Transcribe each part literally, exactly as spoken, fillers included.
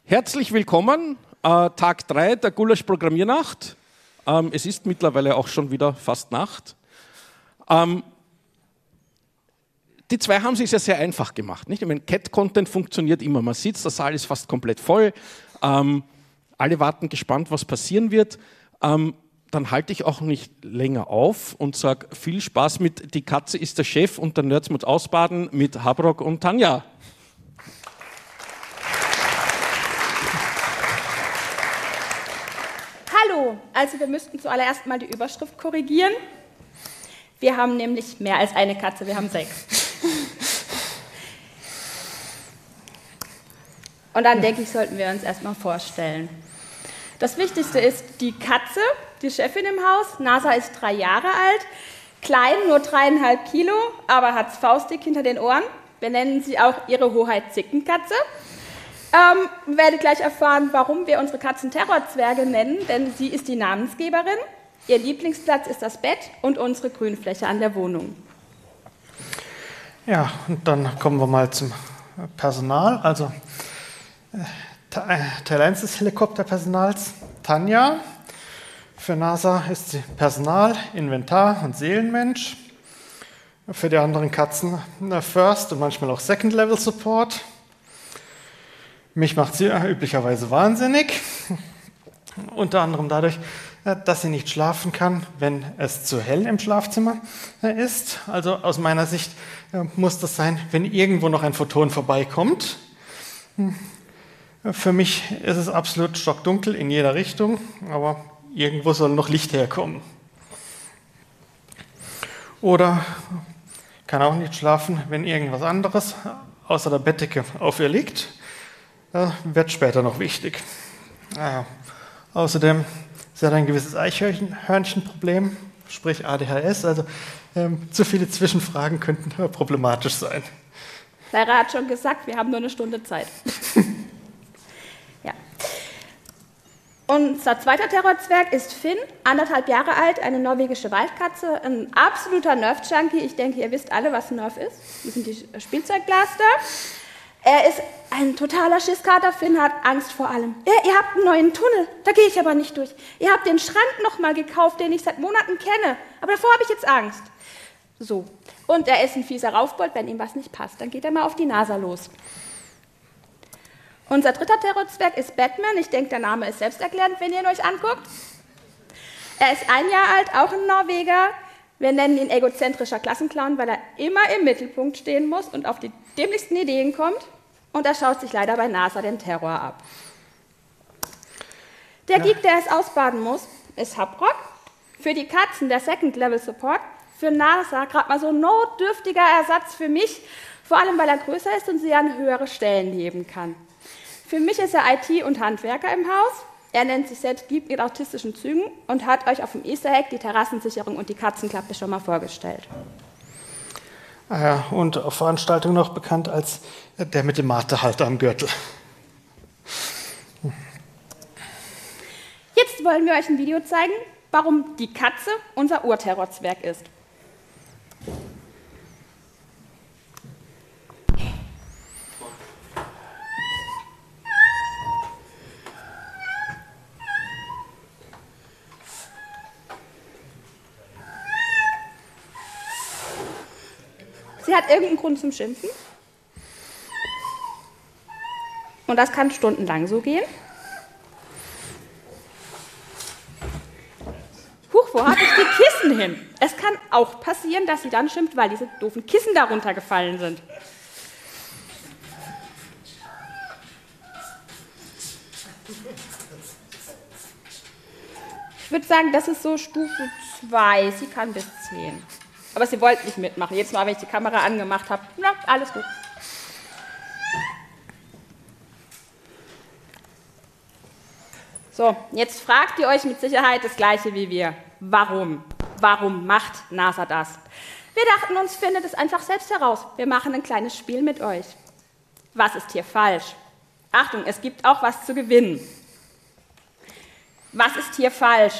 Herzlich willkommen, äh, Tag drei der Gulasch-Programmiernacht. Ähm, es ist mittlerweile auch schon wieder fast Nacht. Ähm, die zwei haben es sich ja sehr einfach gemacht. Nicht? Ich meine, Cat-Content funktioniert immer. Man sieht, der Saal ist fast komplett voll. Ähm, alle warten gespannt, was passieren wird. Ähm, dann halte ich auch nicht länger auf und sage viel Spaß mit Die Katze ist der Chef und der Nerds muss ausbaden mit Habrock und Tanja. Hallo, also wir müssten zuallererst mal die Überschrift korrigieren. Wir haben nämlich mehr als eine Katze, wir haben sechs. Und dann denke ich, sollten wir uns erstmal vorstellen. Das Wichtigste ist die Katze, die Chefin im Haus. Nasa ist drei Jahre alt, klein, nur dreieinhalb Kilo, aber hat faustdick hinter den Ohren. Wir nennen sie auch Ihre Hoheit Zickenkatze. Ähm, werdet gleich erfahren, warum wir unsere Katzen Terrorzwerge nennen, denn sie ist die Namensgeberin. Ihr Lieblingsplatz ist das Bett und unsere Grünfläche an der Wohnung. Ja, und dann kommen wir mal zum Personal. Also äh, Teil eins des Helikopterpersonals, Tanja. Für NASA ist sie Personal, Inventar und Seelenmensch. Für die anderen Katzen äh, First und manchmal auch Second Level Support. Mich macht sie üblicherweise wahnsinnig, unter anderem dadurch, dass sie nicht schlafen kann, wenn es zu hell im Schlafzimmer ist. Also aus meiner Sicht muss das sein, wenn irgendwo noch ein Photon vorbeikommt. Für mich ist es absolut stockdunkel in jeder Richtung, aber irgendwo soll noch Licht herkommen. Oder kann auch nicht schlafen, wenn irgendwas anderes außer der Bettdecke auf ihr liegt. Das wird später noch wichtig. Ah, außerdem sie hat ein gewisses Eichhörnchenproblem, sprich A D H S, also ähm, zu viele Zwischenfragen könnten äh, problematisch sein. Clara hat schon gesagt, wir haben nur eine Stunde Zeit. Ja. Unser zweiter Terrorzwerg ist Finn, anderthalb Jahre alt, eine norwegische Waldkatze, ein absoluter Nerf-Junkie. Ich denke, ihr wisst alle, was Nerf ist. Das sind die Spielzeugblaster. Er ist ein totaler Schisskater. Finn hat Angst vor allem. Ja, ihr habt einen neuen Tunnel, da gehe ich aber nicht durch. Ihr habt den Schrank noch mal gekauft, den ich seit Monaten kenne, aber davor habe ich jetzt Angst. So. Und er ist ein fieser Raufbold, wenn ihm was nicht passt. Dann geht er mal auf die NASA los. Unser dritter Terrorzwerg ist Batman. Ich denke, der Name ist selbsterklärend, wenn ihr ihn euch anguckt. Er ist ein Jahr alt, auch ein Norweger. Wir nennen ihn egozentrischer Klassenclown, weil er immer im Mittelpunkt stehen muss und auf die dämlichsten Ideen kommt. Und er schaut sich leider bei NASA den Terror ab. Der ja. Geek, der es ausbaden muss, ist Habrock. Für die Katzen der Second-Level-Support. Für NASA gerade mal so ein notdürftiger Ersatz für mich, vor allem weil er größer ist und sie an höhere Stellen heben kann. Für mich ist er I T- und Handwerker im Haus. Er nennt sich selbst Geek mit autistischen Zügen und hat euch auf dem Easter Egg die Terrassensicherung und die Katzenklappe schon mal vorgestellt. Ah ja, und auf Veranstaltungen noch bekannt als der mit dem Matehalter am Gürtel. Jetzt wollen wir euch ein Video zeigen, warum die Katze unser Urterrorzwerg ist. Sie hat irgendeinen Grund zum Schimpfen. Und das kann stundenlang so gehen. Huch, wo habe ich die Kissen hin? Es kann auch passieren, dass sie dann schimpft, weil diese doofen Kissen darunter gefallen sind. Ich würde sagen, das ist so Stufe zwei. Sie kann bis zehn. Aber sie wollte nicht mitmachen. Jetzt mal, wenn ich die Kamera angemacht habe, na, alles gut. So, jetzt fragt ihr euch mit Sicherheit das Gleiche wie wir. Warum? Warum macht NASA das? Wir dachten uns, findet es einfach selbst heraus. Wir machen ein kleines Spiel mit euch. Was ist hier falsch? Achtung, es gibt auch was zu gewinnen. Was ist hier falsch?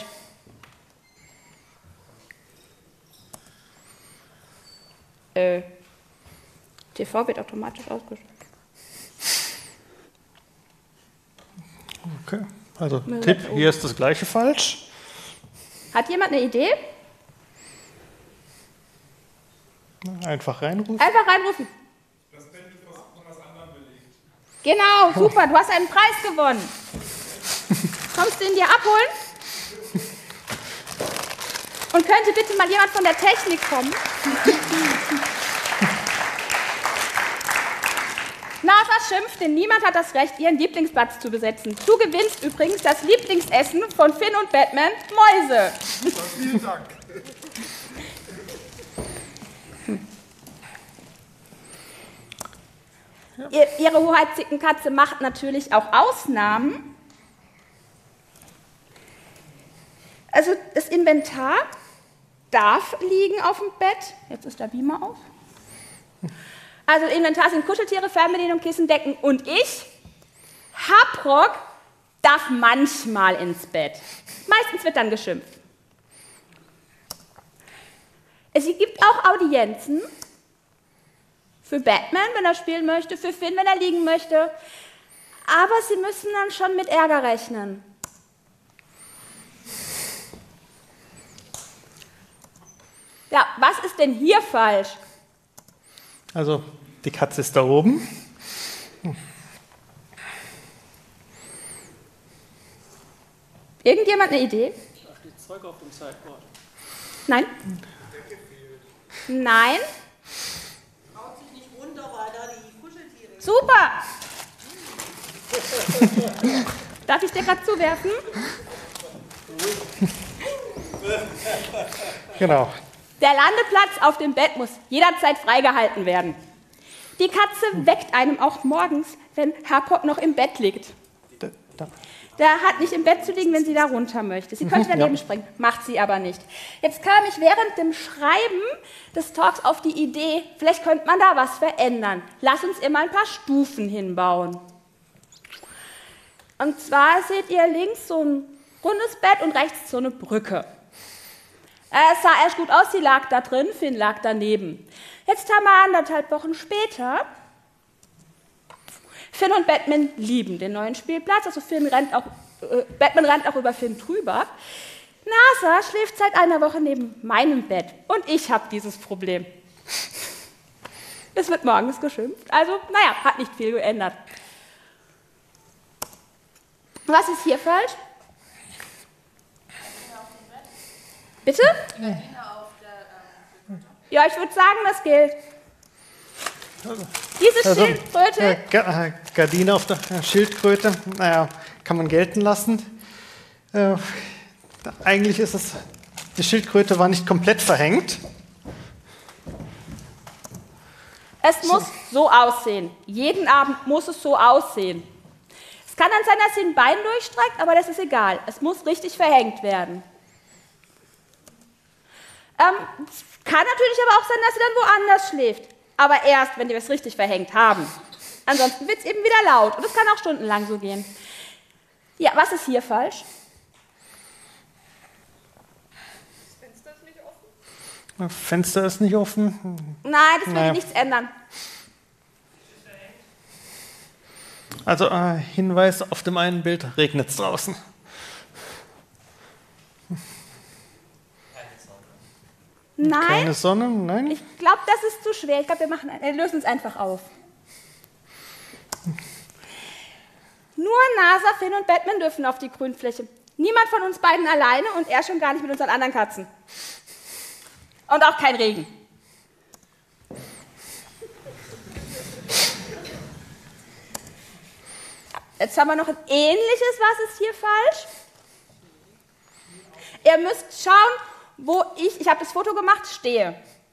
Äh, T V wird automatisch ausgeschaltet. Okay, also Tipp, hier ist das gleiche falsch. Hat jemand eine Idee? Einfach reinrufen. Einfach reinrufen. Das Bett ist von was anderem belegt. Genau, super, du hast einen Preis gewonnen. Kommst du ihn dir abholen? Und könnte bitte mal jemand von der Technik kommen? NASA schimpft, denn niemand hat das Recht, ihren Lieblingsplatz zu besetzen. Du gewinnst übrigens das Lieblingsessen von Finn und Batman, Mäuse. Vielen Dank. Ihr, ihre Hoheitskatze macht natürlich auch Ausnahmen. Also das Inventar darf liegen auf dem Bett. Jetzt ist der Beamer auf. Also Inventar sind Kuscheltiere, Fernbedienung, Kissen, Decken und ich, Haprock, darf manchmal ins Bett. Meistens wird dann geschimpft. Es gibt auch Audienzen für Batman, wenn er spielen möchte, für Finn, wenn er liegen möchte. Aber sie müssen dann schon mit Ärger rechnen. Ja, was ist denn hier falsch? Also, die Katze ist da oben. Irgendjemand eine Idee? Da steht Zeug auf dem Sideboard. Nein? Nein? Haut sich nicht runter, weil da die Kuscheltiere. Super! Darf ich dir gerade zuwerfen? Genau. Der Landeplatz auf dem Bett muss jederzeit freigehalten werden. Die Katze weckt einem auch morgens, wenn Haprock noch im Bett liegt. Da, da. Der hat nicht im Bett zu liegen, wenn sie da runter möchte. Sie könnte daneben ja. springen, macht sie aber nicht. Jetzt kam ich während dem Schreiben des Talks auf die Idee, vielleicht könnte man da was verändern. Lass uns immer ein paar Stufen hinbauen. Und zwar seht ihr links so ein rundes Bett und rechts so eine Brücke. Es sah erst gut aus, sie lag da drin, Finn lag daneben. Jetzt haben wir anderthalb Wochen später. Finn und Batman lieben den neuen Spielplatz, also Finn rennt auch, äh, Batman rennt auch über Finn drüber. NASA schläft seit einer Woche neben meinem Bett und ich habe dieses Problem. Es wird morgens geschimpft, also naja, hat nicht viel geändert. Was ist hier falsch? Bitte? Ja, ich würde sagen, das gilt. Diese Also, Schildkröte... äh, Ga- äh, Gardine auf der äh, Schildkröte, naja, kann man gelten lassen. Äh, eigentlich ist es, die Schildkröte war nicht komplett verhängt. Es muss so aussehen. Jeden Abend muss es so aussehen. Es kann dann sein, dass sie ein Bein durchstreckt, aber das ist egal. Es muss richtig verhängt werden. Ähm, es kann natürlich aber auch sein, dass sie dann woanders schläft. Aber erst, wenn wir es richtig verhängt haben. Ansonsten wird es eben wieder laut. Und es kann auch stundenlang so gehen. Ja, was ist hier falsch? Das Fenster ist nicht offen. Das Fenster ist nicht offen. Nein, das würde Naja. nichts ändern. Also äh, Hinweis, auf dem einen Bild regnet es draußen. Nein, Keine Sonne, nein. ich glaube, das ist zu schwer. Ich glaube, wir, machen, wir lösen es einfach auf. Nur NASA, Finn und Batman dürfen auf die Grünfläche. Niemand von uns beiden alleine und er schon gar nicht mit unseren anderen Katzen. Und auch kein Regen. Jetzt haben wir noch ein ähnliches. Was ist hier falsch? Ihr müsst schauen, wo ich, ich habe das Foto gemacht, stehe.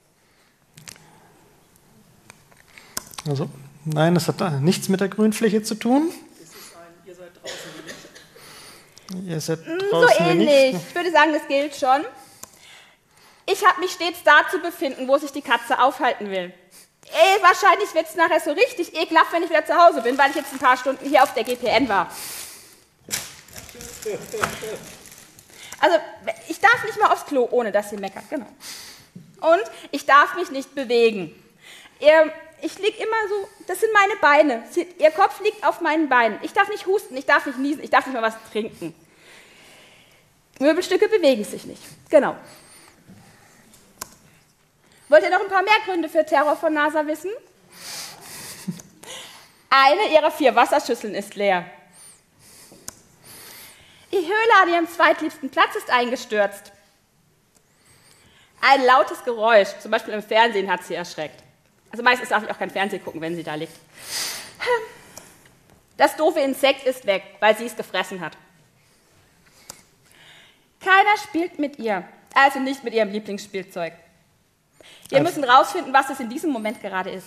Also, nein, das hat äh, nichts mit der Grünfläche zu tun. Das ist ein, ihr seid draußen wie nicht. Ihr seid So draußen wie ähnlich. nicht. Ich würde sagen, das gilt schon. Ich habe mich stets da zu befinden, wo sich die Katze aufhalten will. Ey, wahrscheinlich wird es nachher so richtig ekelhaft, wenn ich wieder zu Hause bin, weil ich jetzt ein paar Stunden hier auf der G P N war. Also, ich darf nicht mal aufs Klo, ohne dass sie meckert. Genau. Und ich darf mich nicht bewegen. Ihr, ich liege immer so, das sind meine Beine. Sie, ihr Kopf liegt auf meinen Beinen. Ich darf nicht husten, ich darf nicht niesen, ich darf nicht mal was trinken. Möbelstücke bewegen sich nicht. Genau. Wollt ihr noch ein paar mehr Gründe für Terror von NASA wissen? Eine ihrer vier Wasserschüsseln ist leer. Die Höhle an ihrem zweitliebsten Platz ist eingestürzt. Ein lautes Geräusch, zum Beispiel im Fernsehen, hat sie erschreckt. Also meistens darf ich auch kein Fernsehen gucken, wenn sie da liegt. Das doofe Insekt ist weg, weil sie es gefressen hat. Keiner spielt mit ihr, also nicht mit ihrem Lieblingsspielzeug. Wir müssen rausfinden, was es in diesem Moment gerade ist.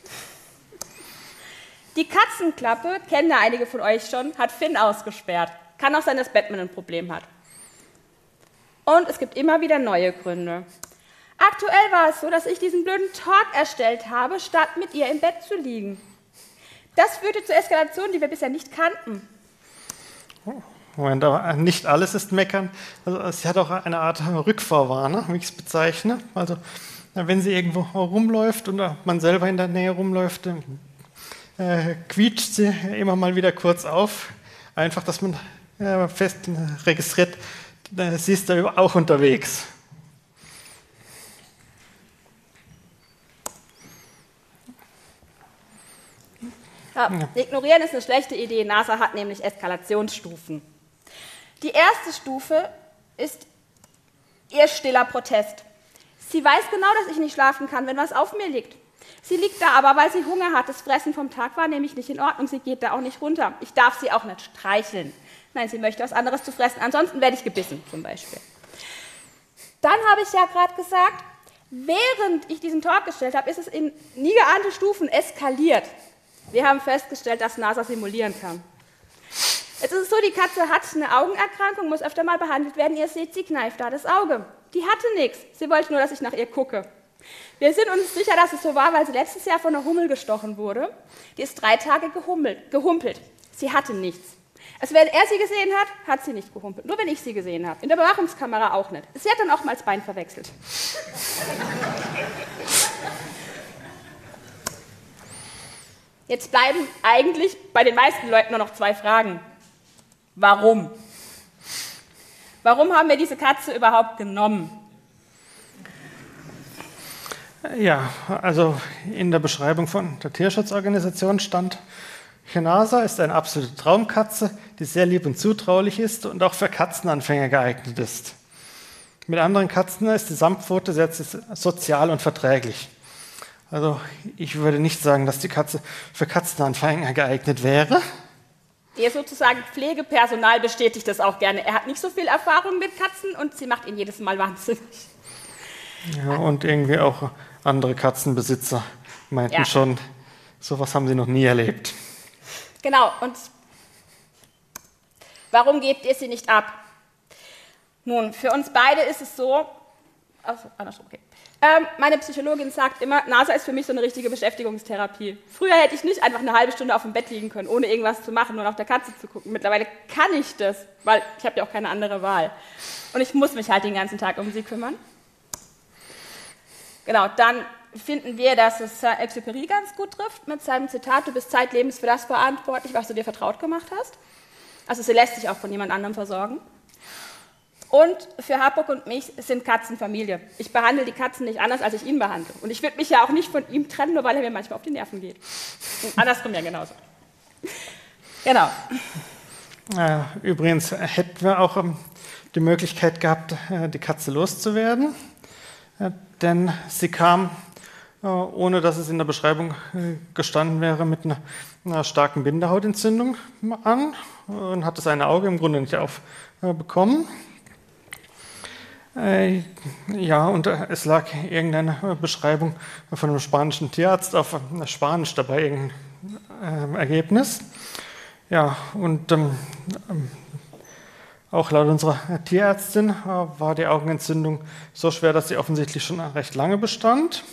Die Katzenklappe, kennen ja einige von euch schon, hat Finn ausgesperrt. Kann auch sein, dass Batman ein Problem hat. Und es gibt immer wieder neue Gründe. Aktuell war es so, dass ich diesen blöden Talk erstellt habe, statt mit ihr im Bett zu liegen. Das führte zur Eskalation, die wir bisher nicht kannten. Moment, aber nicht alles ist meckern. Also, sie hat auch eine Art Rückfahrwarner, wie ich es bezeichne. Also, wenn sie irgendwo rumläuft und man selber in der Nähe rumläuft, äh, quietscht sie immer mal wieder kurz auf. Einfach, dass man äh, fest registriert, äh, sie ist da auch unterwegs. Ja, ignorieren ist eine schlechte Idee. NASA hat nämlich Eskalationsstufen. Die erste Stufe ist ihr stiller Protest. Sie weiß genau, dass ich nicht schlafen kann, wenn was auf mir liegt. Sie liegt da aber, weil sie Hunger hat. Das Fressen vom Tag war nämlich nicht in Ordnung. Sie geht da auch nicht runter. Ich darf sie auch nicht streicheln. Nein, sie möchte was anderes zu fressen. Ansonsten werde ich gebissen, zum Beispiel. Dann habe ich ja gerade gesagt, während ich diesen Talk gestellt habe, ist es in nie geahnte Stufen eskaliert. Wir haben festgestellt, dass NASA simulieren kann. Jetzt ist es so, die Katze hat eine Augenerkrankung, muss öfter mal behandelt werden. Ihr seht, sie kneift da das Auge. Die hatte nichts. Sie wollte nur, dass ich nach ihr gucke. Wir sind uns sicher, dass es so war, weil sie letztes Jahr von einer Hummel gestochen wurde. Die ist drei Tage gehummelt, gehumpelt. Sie hatte nichts. Also wenn er sie gesehen hat, hat sie nicht gehumpelt. Nur wenn ich sie gesehen habe. In der Überwachungskamera auch nicht. Sie hat dann auch mal das Bein verwechselt. Jetzt bleiben eigentlich bei den meisten Leuten nur noch zwei Fragen. Warum? Warum haben wir diese Katze überhaupt genommen? Ja, also in der Beschreibung von der Tierschutzorganisation stand, Chenasa ist eine absolute Traumkatze, die sehr lieb und zutraulich ist und auch für Katzenanfänger geeignet ist. Mit anderen Katzen ist die Samtpfote sehr sozial und verträglich. Also ich würde nicht sagen, dass die Katze für Katzenanfänger geeignet wäre. Ihr sozusagen Pflegepersonal bestätigt das auch gerne. Er hat nicht so viel Erfahrung mit Katzen und sie macht ihn jedes Mal wahnsinnig. Ja, und irgendwie auch andere Katzenbesitzer meinten ja schon, sowas haben sie noch nie erlebt. Genau, und warum gebt ihr sie nicht ab? Nun, für uns beide ist es so, also, andersrum, okay. Ähm, meine Psychologin sagt immer, NASA ist für mich so eine richtige Beschäftigungstherapie. Früher hätte ich nicht einfach eine halbe Stunde auf dem Bett liegen können, ohne irgendwas zu machen, nur nach der Katze zu gucken. Mittlerweile kann ich das, weil ich habe ja auch keine andere Wahl. Und ich muss mich halt den ganzen Tag um sie kümmern. Genau, dann finden wir, dass es Saint-Exupéry ganz gut trifft mit seinem Zitat, du bist zeitlebens für das verantwortlich, was du dir vertraut gemacht hast. Also sie lässt sich auch von jemand anderem versorgen. Und für Hapuk und mich sind Katzen Familie. Ich behandle die Katzen nicht anders, als ich ihn behandle. Und ich würde mich ja auch nicht von ihm trennen, nur weil er mir manchmal auf die Nerven geht. Und andersrum ja genauso. Genau. Übrigens hätten wir auch die Möglichkeit gehabt, die Katze loszuwerden. Denn sie kam, ohne dass es in der Beschreibung gestanden wäre, mit einer, einer starken Bindehautentzündung an und hat das eine Auge im Grunde nicht aufbekommen. Äh, ja, und es lag irgendeine Beschreibung von einem spanischen Tierarzt auf Spanisch dabei, irgendein äh, Ergebnis. Ja, und ähm, auch laut unserer Tierärztin äh, war die Augenentzündung so schwer, dass sie offensichtlich schon recht lange bestand.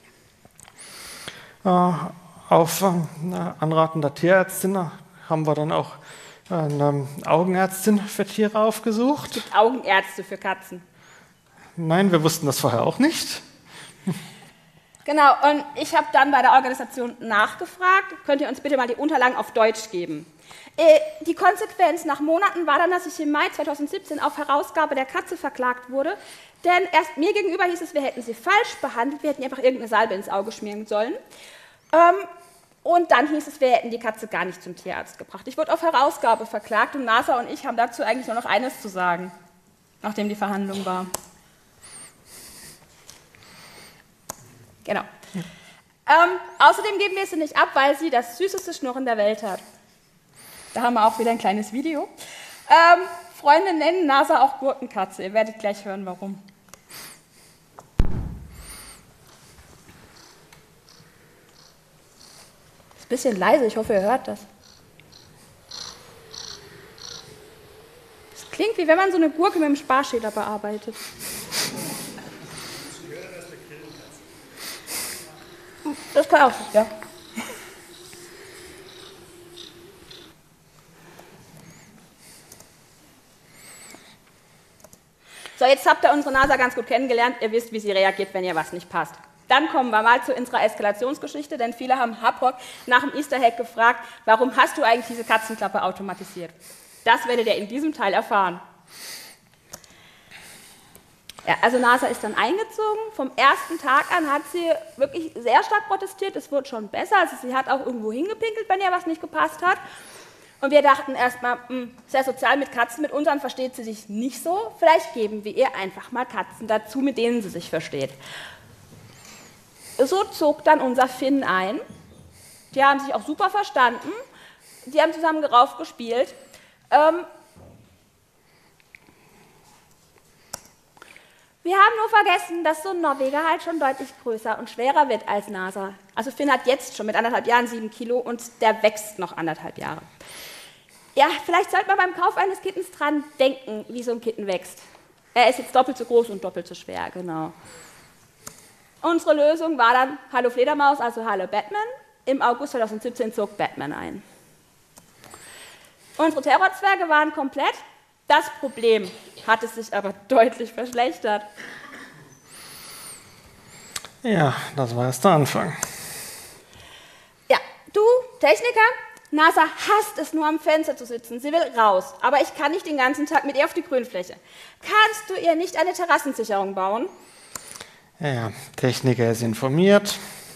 Äh, auf äh, Anraten der Tierärztin haben wir dann auch eine Augenärztin für Tiere aufgesucht. Es gibt Augenärzte für Katzen. Nein, wir wussten das vorher auch nicht. Genau, und ich habe dann bei der Organisation nachgefragt, könnt ihr uns bitte mal die Unterlagen auf Deutsch geben. Äh, die Konsequenz nach Monaten war dann, dass ich im Mai zweitausendsiebzehn auf Herausgabe der Katze verklagt wurde, denn erst mir gegenüber hieß es, wir hätten sie falsch behandelt, wir hätten ihr einfach irgendeine Salbe ins Auge schmieren sollen. Ähm, und dann hieß es, wir hätten die Katze gar nicht zum Tierarzt gebracht. Ich wurde auf Herausgabe verklagt und NASA und ich haben dazu eigentlich nur noch eines zu sagen, nachdem die Verhandlung war. Genau. Ähm, außerdem geben wir sie nicht ab, weil sie das süßeste Schnurren der Welt hat. Da haben wir auch wieder ein kleines Video. Ähm, Freunde nennen NASA auch Gurkenkatze. Ihr werdet gleich hören, warum. Ist ein bisschen leise, ich hoffe, ihr hört das. Es klingt, wie wenn man so eine Gurke mit einem Sparschäler bearbeitet. Das kann auch sein, ja. So, jetzt habt ihr unsere NASA ganz gut kennengelernt. Ihr wisst, wie sie reagiert, wenn ihr was nicht passt. Dann kommen wir mal zu unserer Eskalationsgeschichte, denn viele haben Hapag nach dem Easter Egg gefragt, warum hast du eigentlich diese Katzenklappe automatisiert? Das werdet ihr in diesem Teil erfahren. Ja, also NASA ist dann eingezogen. Vom ersten Tag an hat sie wirklich sehr stark protestiert. Es wurde schon besser. Also sie hat auch irgendwo hingepinkelt, wenn ihr was nicht gepasst hat. Und wir dachten erstmal, sehr sozial mit Katzen, mit unseren versteht sie sich nicht so. Vielleicht geben wir ihr einfach mal Katzen dazu, mit denen sie sich versteht. So zog dann unser Finn ein. Die haben sich auch super verstanden. Die haben zusammen gerauft gespielt. Ähm, Wir haben nur vergessen, dass so ein Norweger halt schon deutlich größer und schwerer wird als NASA. Also Finn hat jetzt schon mit anderthalb Jahren sieben Kilo und der wächst noch anderthalb Jahre. Ja, vielleicht sollte man beim Kauf eines Kittens dran denken, wie so ein Kitten wächst. Er ist jetzt doppelt so groß und doppelt so schwer, genau. Unsere Lösung war dann Hallo Fledermaus, also Hallo Batman. Im August zweitausendsiebzehn zog Batman ein. Unsere Terrorzwerge waren komplett. Das Problem hat es sich aber deutlich verschlechtert. Ja, das war erst der Anfang. Ja, du, Techniker, NASA hasst es nur am Fenster zu sitzen. Sie will raus, aber ich kann nicht den ganzen Tag mit ihr auf die Grünfläche. Kannst du ihr nicht eine Terrassensicherung bauen? Ja, ja, Techniker ist informiert,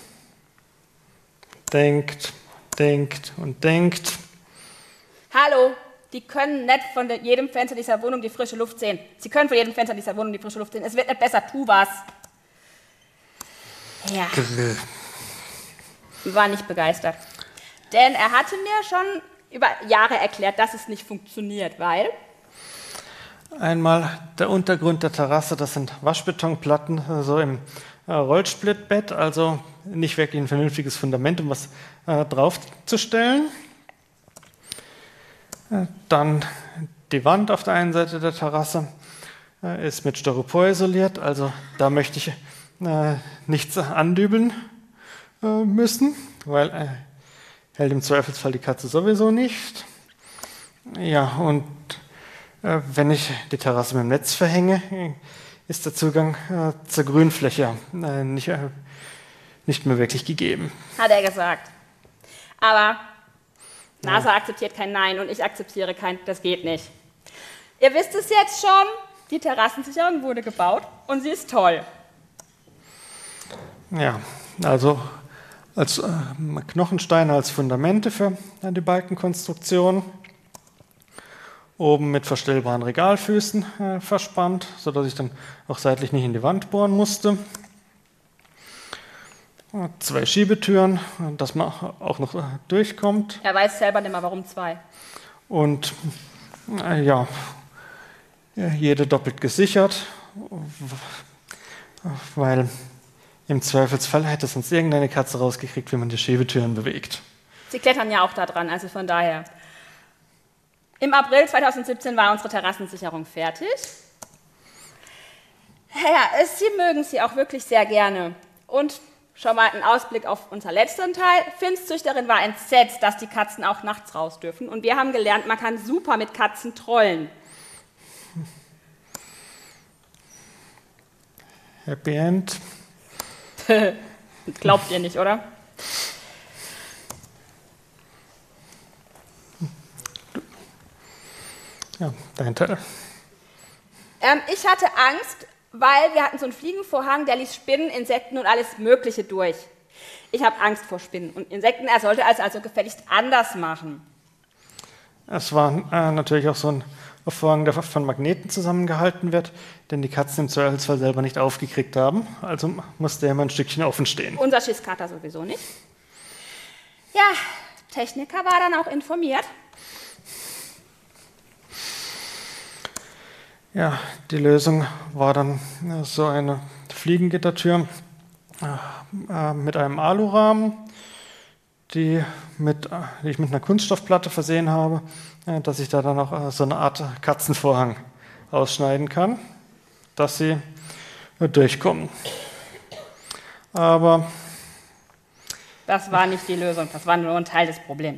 denkt, denkt und denkt. Hallo, die können nicht von jedem Fenster dieser Wohnung die frische Luft sehen. Sie können von jedem Fenster dieser Wohnung die frische Luft sehen. Es wird nicht besser, tu was. Ja. War nicht begeistert. Denn er hatte mir schon über Jahre erklärt, dass es nicht funktioniert, weil... Einmal der Untergrund der Terrasse, das sind Waschbetonplatten, so im äh, Rollsplittbett, also nicht wirklich ein vernünftiges Fundament, um was äh, draufzustellen. Äh, dann die Wand auf der einen Seite der Terrasse äh, ist mit Styropor isoliert, also da möchte ich äh, nichts andübeln äh, müssen, weil äh, hält im Zweifelsfall die Katze sowieso nicht. Ja, und äh, wenn ich die Terrasse mit dem Netz verhänge, ist der Zugang äh, zur Grünfläche äh, nicht, äh, nicht mehr wirklich gegeben. Hat er gesagt. Aber NASA ja. akzeptiert kein Nein und ich akzeptiere kein, das geht nicht. Ihr wisst es jetzt schon, die Terrassensicherung wurde gebaut und sie ist toll. Ja, also als äh, Knochensteine als Fundamente für äh, die Balkenkonstruktion. Oben mit verstellbaren Regalfüßen äh, verspannt, sodass ich dann auch seitlich nicht in die Wand bohren musste. Äh, zwei Schiebetüren, dass man auch noch äh, durchkommt. Er weiß selber nicht mehr, warum zwei. Und äh, ja, jede doppelt gesichert, weil im Zweifelsfall hätte sonst irgendeine Katze rausgekriegt, wie man die Schiebetüren bewegt. Sie klettern ja auch da dran, also von daher. Im April zweitausendsiebzehn war unsere Terrassensicherung fertig. Ja, Sie mögen sie auch wirklich sehr gerne. Und schon mal ein Ausblick auf unser letzten Teil. Finns Züchterin war entsetzt, dass die Katzen auch nachts raus dürfen. Und wir haben gelernt, man kann super mit Katzen trollen. Happy End. Glaubt ihr nicht, oder? Ja, dahinter. Ähm, ich hatte Angst, weil wir hatten so einen Fliegenvorhang, der ließ Spinnen, Insekten und alles Mögliche durch. Ich habe Angst vor Spinnen und Insekten. Er sollte es also gefälligst anders machen. Es war äh, natürlich auch so ein Vorhang, der von Magneten zusammengehalten wird, den die Katzen im Zweifelsfall selber nicht aufgekriegt haben. Also musste er immer ein Stückchen offen stehen. Unser Schisskater sowieso nicht. Ja, Techniker war dann auch informiert. Ja, die Lösung war dann äh, so eine Fliegengittertür äh, mit einem Alurahmen, die, mit, äh, die ich mit einer Kunststoffplatte versehen habe, äh, dass ich da dann auch äh, so eine Art Katzenvorhang ausschneiden kann, dass sie äh, durchkommen. Aber das war nicht die Lösung, das war nur ein Teil des Problems.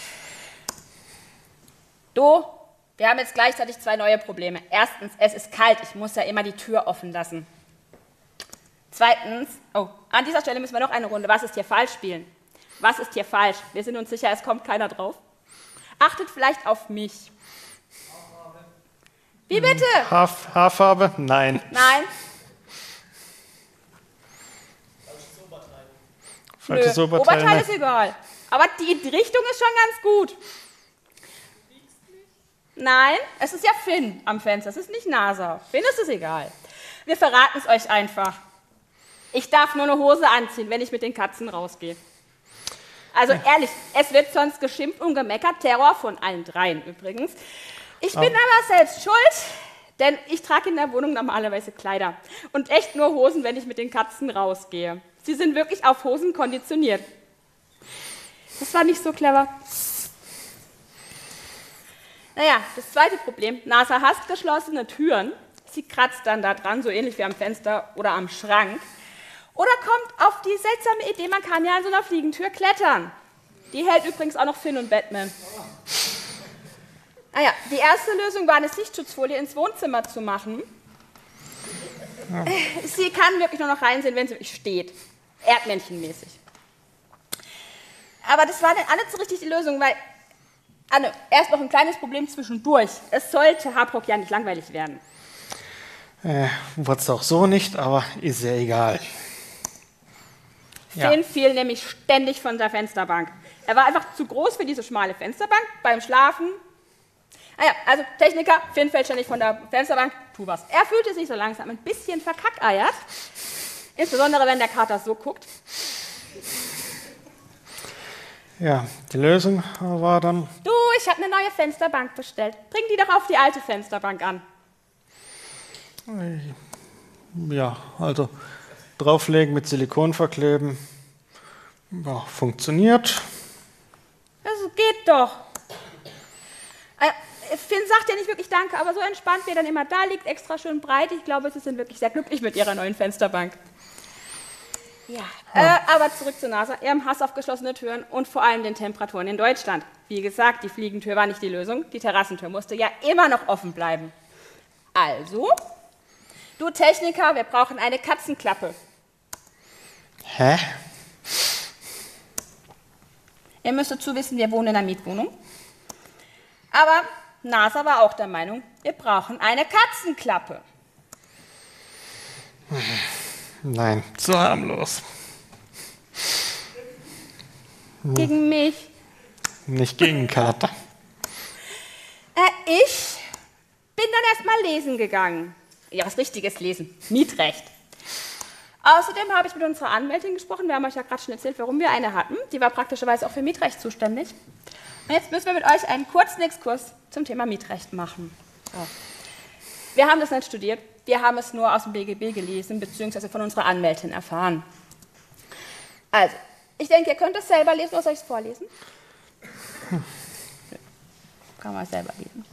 Du, wir haben jetzt gleichzeitig zwei neue Probleme. Erstens, es ist kalt, ich muss ja immer die Tür offen lassen. Zweitens, oh, an dieser Stelle müssen wir noch eine Runde Was ist hier falsch spielen. Was ist hier falsch? Wir sind uns sicher, es kommt keiner drauf. Achtet vielleicht auf mich. Haarfarbe. Wie bitte? Haar, Haarfarbe? Nein. Nein. Falsches Nö, Oberteil, Oberteil ne? ist egal. Aber die, die Richtung ist schon ganz gut. Nein, es ist ja Finn am Fenster, es ist nicht NASA. Finn ist es egal. Wir verraten es euch einfach. Ich darf nur eine Hose anziehen, wenn ich mit den Katzen rausgehe. Also ehrlich, es wird sonst geschimpft und gemeckert, Terror von allen dreien übrigens. Ich bin aber selbst schuld, denn ich trage in der Wohnung normalerweise Kleider. Und echt nur Hosen, wenn ich mit den Katzen rausgehe. Sie sind wirklich auf Hosen konditioniert. Das war nicht so clever. Naja, das zweite Problem, NASA hasst geschlossene Türen. Sie kratzt dann da dran, so ähnlich wie am Fenster oder am Schrank. Oder kommt auf die seltsame Idee, man kann ja an so einer Fliegentür klettern. Die hält übrigens auch noch Finn und Batman. Naja, die erste Lösung war, eine Sichtschutzfolie ins Wohnzimmer zu machen. Ja. Sie kann wirklich nur noch reinsehen, wenn sie wirklich steht. Erdmännchenmäßig. Aber das war dann alles so richtig die Lösung, weil Anne, erst noch ein kleines Problem zwischendurch. Es sollte Haarprock ja nicht langweilig werden. Äh, wurde es auch so nicht, aber ist ja egal. Finn Ja. fiel nämlich ständig von der Fensterbank. Er war einfach zu groß für diese schmale Fensterbank beim Schlafen. Naja, also Techniker, Finn fällt ständig von der Fensterbank, tu was. Er fühlte sich so langsam ein bisschen verkackeiert. Insbesondere, wenn der Kater so guckt. Ja, die Lösung war dann, Du, ich habe eine neue Fensterbank bestellt. Bring die doch auf die alte Fensterbank an. ja, also drauflegen, mit Silikon verkleben, ja, funktioniert. Das geht doch. Äh, Finn sagt ja nicht wirklich Danke, aber so entspannt, wie er dann immer da liegt, extra schön breit. Ich glaube, sie sind wirklich sehr glücklich mit ihrer neuen Fensterbank. Ja, äh, aber zurück zu NASA, ihrem Hass auf geschlossene Türen und vor allem den Temperaturen in Deutschland. Wie gesagt, die Fliegentür war nicht die Lösung, die Terrassentür musste ja immer noch offen bleiben. Also, du Techniker, wir brauchen eine Katzenklappe. Hä? Ihr müsst dazu wissen, wir wohnen in einer Mietwohnung. Aber NASA war auch der Meinung, wir brauchen eine Katzenklappe. Nein, zu harmlos. Gegen mich. Nicht gegen Kater. Äh, ich bin dann erstmal lesen gegangen. Ja, was richtiges Lesen. Mietrecht. Außerdem habe ich mit unserer Anwältin gesprochen. Wir haben euch ja gerade schon erzählt, warum wir eine hatten. Die war praktischerweise auch für Mietrecht zuständig. Und jetzt müssen wir mit euch einen kurzen Exkurs zum Thema Mietrecht machen. So. Wir haben das nicht studiert. Wir haben es nur aus dem B G B gelesen, beziehungsweise von unserer Anwältin erfahren. Also, ich denke, ihr könnt es selber lesen, oder soll ich es vorlesen? Hm. Kann man selber lesen.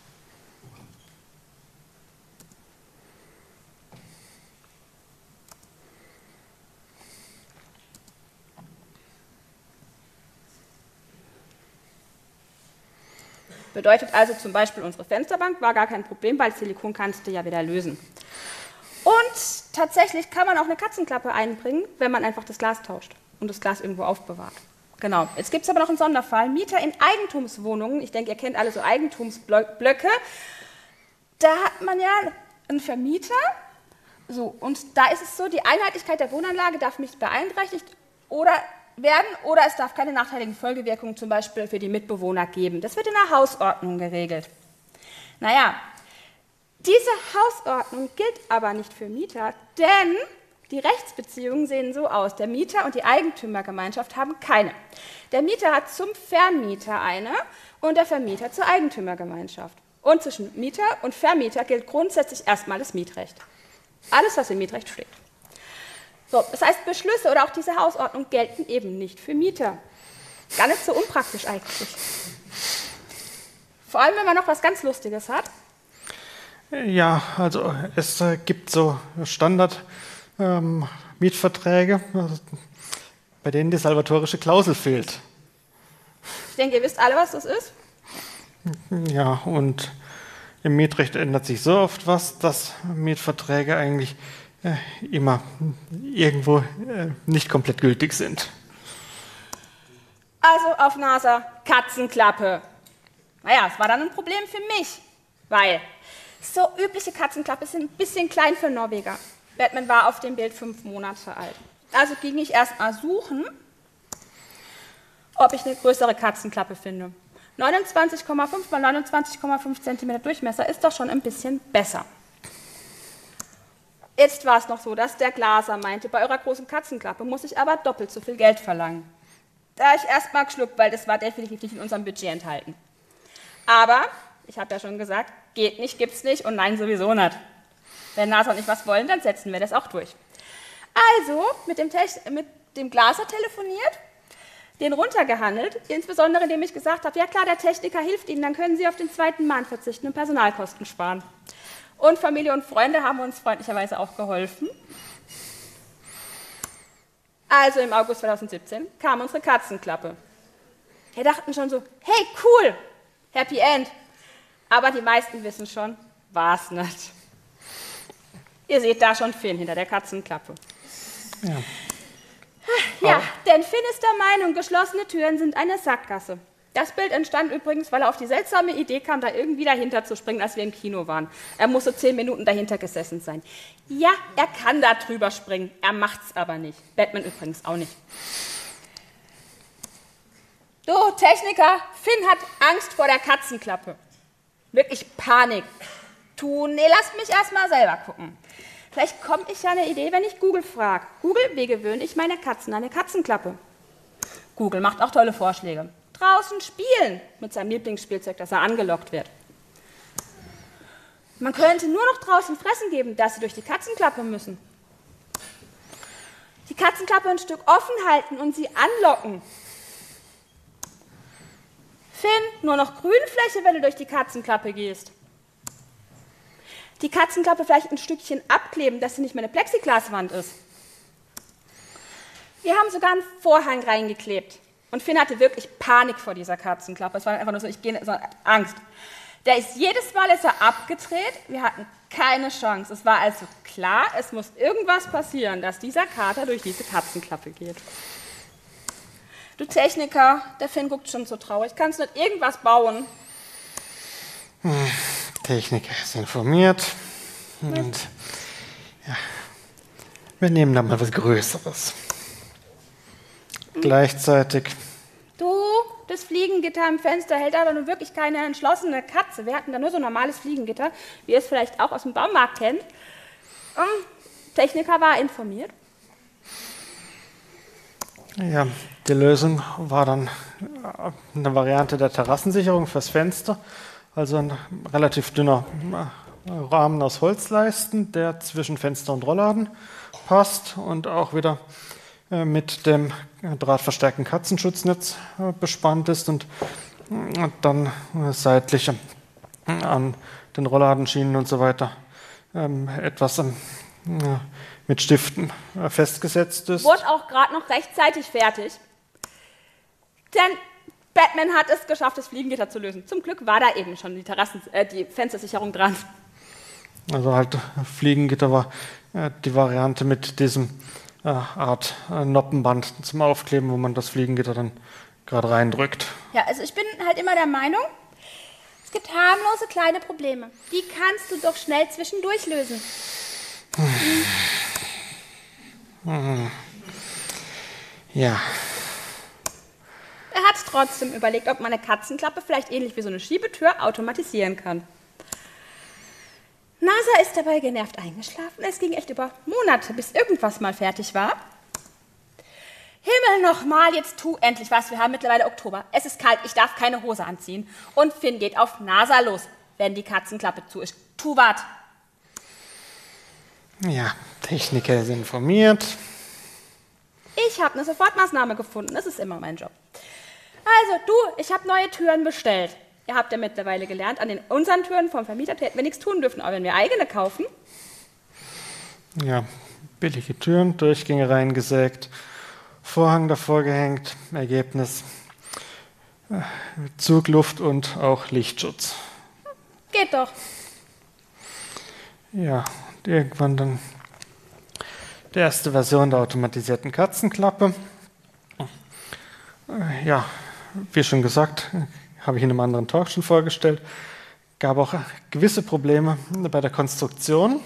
Bedeutet also zum Beispiel, unsere Fensterbank war gar kein Problem, weil Silikon kannst du ja wieder lösen. Und tatsächlich kann man auch eine Katzenklappe einbringen, wenn man einfach das Glas tauscht und das Glas irgendwo aufbewahrt. Genau. Jetzt gibt es aber noch einen Sonderfall. Mieter in Eigentumswohnungen, ich denke, ihr kennt alle so Eigentumsblöcke, da hat man ja einen Vermieter, so, und da ist es so, die Einheitlichkeit der Wohnanlage darf nicht beeinträchtigt oder werden oder es darf keine nachteiligen Folgewirkungen zum Beispiel für die Mitbewohner geben. Das wird in der Hausordnung geregelt. Naja, diese Hausordnung gilt aber nicht für Mieter, denn die Rechtsbeziehungen sehen so aus. Der Mieter und die Eigentümergemeinschaft haben keine. Der Mieter hat zum Vermieter eine und der Vermieter zur Eigentümergemeinschaft. Und zwischen Mieter und Vermieter gilt grundsätzlich erstmal das Mietrecht. Alles, was im Mietrecht steht. So, das heißt, Beschlüsse oder auch diese Hausordnung gelten eben nicht für Mieter. Gar nicht so unpraktisch eigentlich. Vor allem, wenn man noch was ganz Lustiges hat. Ja, also es äh, gibt so Standard-Mietverträge, ähm, bei denen die salvatorische Klausel fehlt. Ich denke, ihr wisst alle, was das ist. Ja, und im Mietrecht ändert sich so oft was, dass Mietverträge eigentlich äh, immer irgendwo äh, nicht komplett gültig sind. Also auf NASA Katzenklappe. Naja, es war dann ein Problem für mich, weil so übliche Katzenklappe sind ein bisschen klein für Norweger. Batman war auf dem Bild fünf Monate alt. Also ging ich erst mal suchen, ob ich eine größere Katzenklappe finde. neunundzwanzig Komma fünf mal neunundzwanzig Komma fünf Zentimeter Durchmesser ist doch schon ein bisschen besser. Jetzt war es noch so, dass der Glaser meinte, bei eurer großen Katzenklappe muss ich aber doppelt so viel Geld verlangen. Da habe ich erst mal geschluckt, weil das war definitiv nicht in unserem Budget enthalten. Aber, ich habe ja schon gesagt, geht nicht, gibt's nicht und nein, sowieso nicht. Wenn NASA und ich was wollen, dann setzen wir das auch durch. Also, mit dem, mit dem Glaser telefoniert, den runtergehandelt, insbesondere indem ich gesagt habe, ja klar, der Techniker hilft Ihnen, dann können Sie auf den zweiten Mann verzichten und Personalkosten sparen. Und Familie und Freunde haben uns freundlicherweise auch geholfen. Also im August zweitausendsiebzehn kam unsere Katzenklappe. Wir dachten schon so, hey cool, Happy End. Aber die meisten wissen schon, war's nicht. Ihr seht da schon Finn hinter der Katzenklappe. Ja. Ja, denn Finn ist der Meinung, geschlossene Türen sind eine Sackgasse. Das Bild entstand übrigens, weil er auf die seltsame Idee kam, da irgendwie dahinter zu springen, als wir im Kino waren. Er musste zehn Minuten dahinter gesessen sein. Ja, er kann da drüber springen, er macht's aber nicht. Batman übrigens auch nicht. Du, Techniker, Finn hat Angst vor der Katzenklappe. Wirklich Panik. Tu, nee, lasst mich erst mal selber gucken. Vielleicht komme ich ja eine Idee, wenn ich Google frage. Google, wie gewöhne ich meine Katzen eine Katzenklappe? Google macht auch tolle Vorschläge. Draußen spielen mit seinem Lieblingsspielzeug, dass er angelockt wird. Man könnte nur noch draußen Fressen geben, dass sie durch die Katzenklappe müssen. Die Katzenklappe ein Stück offen halten und sie anlocken. Finn, nur noch Grünfläche, wenn du durch die Katzenklappe gehst. Die Katzenklappe vielleicht ein Stückchen abkleben, dass sie nicht mehr eine Plexiglaswand ist. Wir haben sogar einen Vorhang reingeklebt. Und Finn hatte wirklich Panik vor dieser Katzenklappe. Es war einfach nur so, ich gehe, so Angst. Der ist jedes Mal ist er abgedreht. Wir hatten keine Chance. Es war also klar, es muss irgendwas passieren, dass dieser Kater durch diese Katzenklappe geht. Du Techniker, der Finn guckt schon so traurig. Kannst du nicht irgendwas bauen? Hm, Techniker ist informiert. Und ja, wir nehmen da mal was Größeres. Gleichzeitig. Du, das Fliegengitter im Fenster hält aber nun wirklich keine entschlossene Katze. Wir hatten da nur so ein normales Fliegengitter, wie ihr es vielleicht auch aus dem Baumarkt kennt. Um, Techniker war informiert. Ja, die Lösung war dann eine Variante der Terrassensicherung fürs Fenster. Also ein relativ dünner Rahmen aus Holzleisten, der zwischen Fenster und Rollladen passt und auch wieder mit dem drahtverstärkten Katzenschutznetz bespannt ist und dann seitlich an den Rolladenschienen und so weiter etwas mit Stiften festgesetzt ist. Wurde auch gerade noch rechtzeitig fertig, denn Batman hat es geschafft, das Fliegengitter zu lösen. Zum Glück war da eben schon die, Terrassen, äh, die Fenstersicherung dran. Also halt Fliegengitter war äh, die Variante mit diesem äh, Art äh, Noppenband zum Aufkleben, wo man das Fliegengitter dann gerade reindrückt. Ja, also ich bin halt immer der Meinung, es gibt harmlose kleine Probleme. Die kannst du doch schnell zwischendurch lösen. Hm. Ja. Er hat trotzdem überlegt, ob man eine Katzenklappe vielleicht ähnlich wie so eine Schiebetür automatisieren kann. NASA ist dabei genervt eingeschlafen. Es ging echt über Monate, bis irgendwas mal fertig war. Himmel nochmal, jetzt tu endlich was. Wir haben mittlerweile Oktober. Es ist kalt, ich darf keine Hose anziehen. Und Finn geht auf NASA los, wenn die Katzenklappe zu ist. Tu wat. Ja, Techniker ist informiert. Ich habe eine Sofortmaßnahme gefunden. Das ist immer mein Job. Also, du, ich habe neue Türen bestellt. Ihr habt ja mittlerweile gelernt, an den unseren Türen vom Vermieter hätten wir nichts tun dürfen, aber wenn wir eigene kaufen. Ja, billige Türen, Durchgänge reingesägt, Vorhang davor gehängt, Ergebnis äh, Zugluft und auch Lichtschutz. Geht doch. Ja, und irgendwann dann die erste Version der automatisierten Katzenklappe. Äh, ja, wie schon gesagt, habe ich in einem anderen Talk schon vorgestellt, gab auch gewisse Probleme bei der Konstruktion.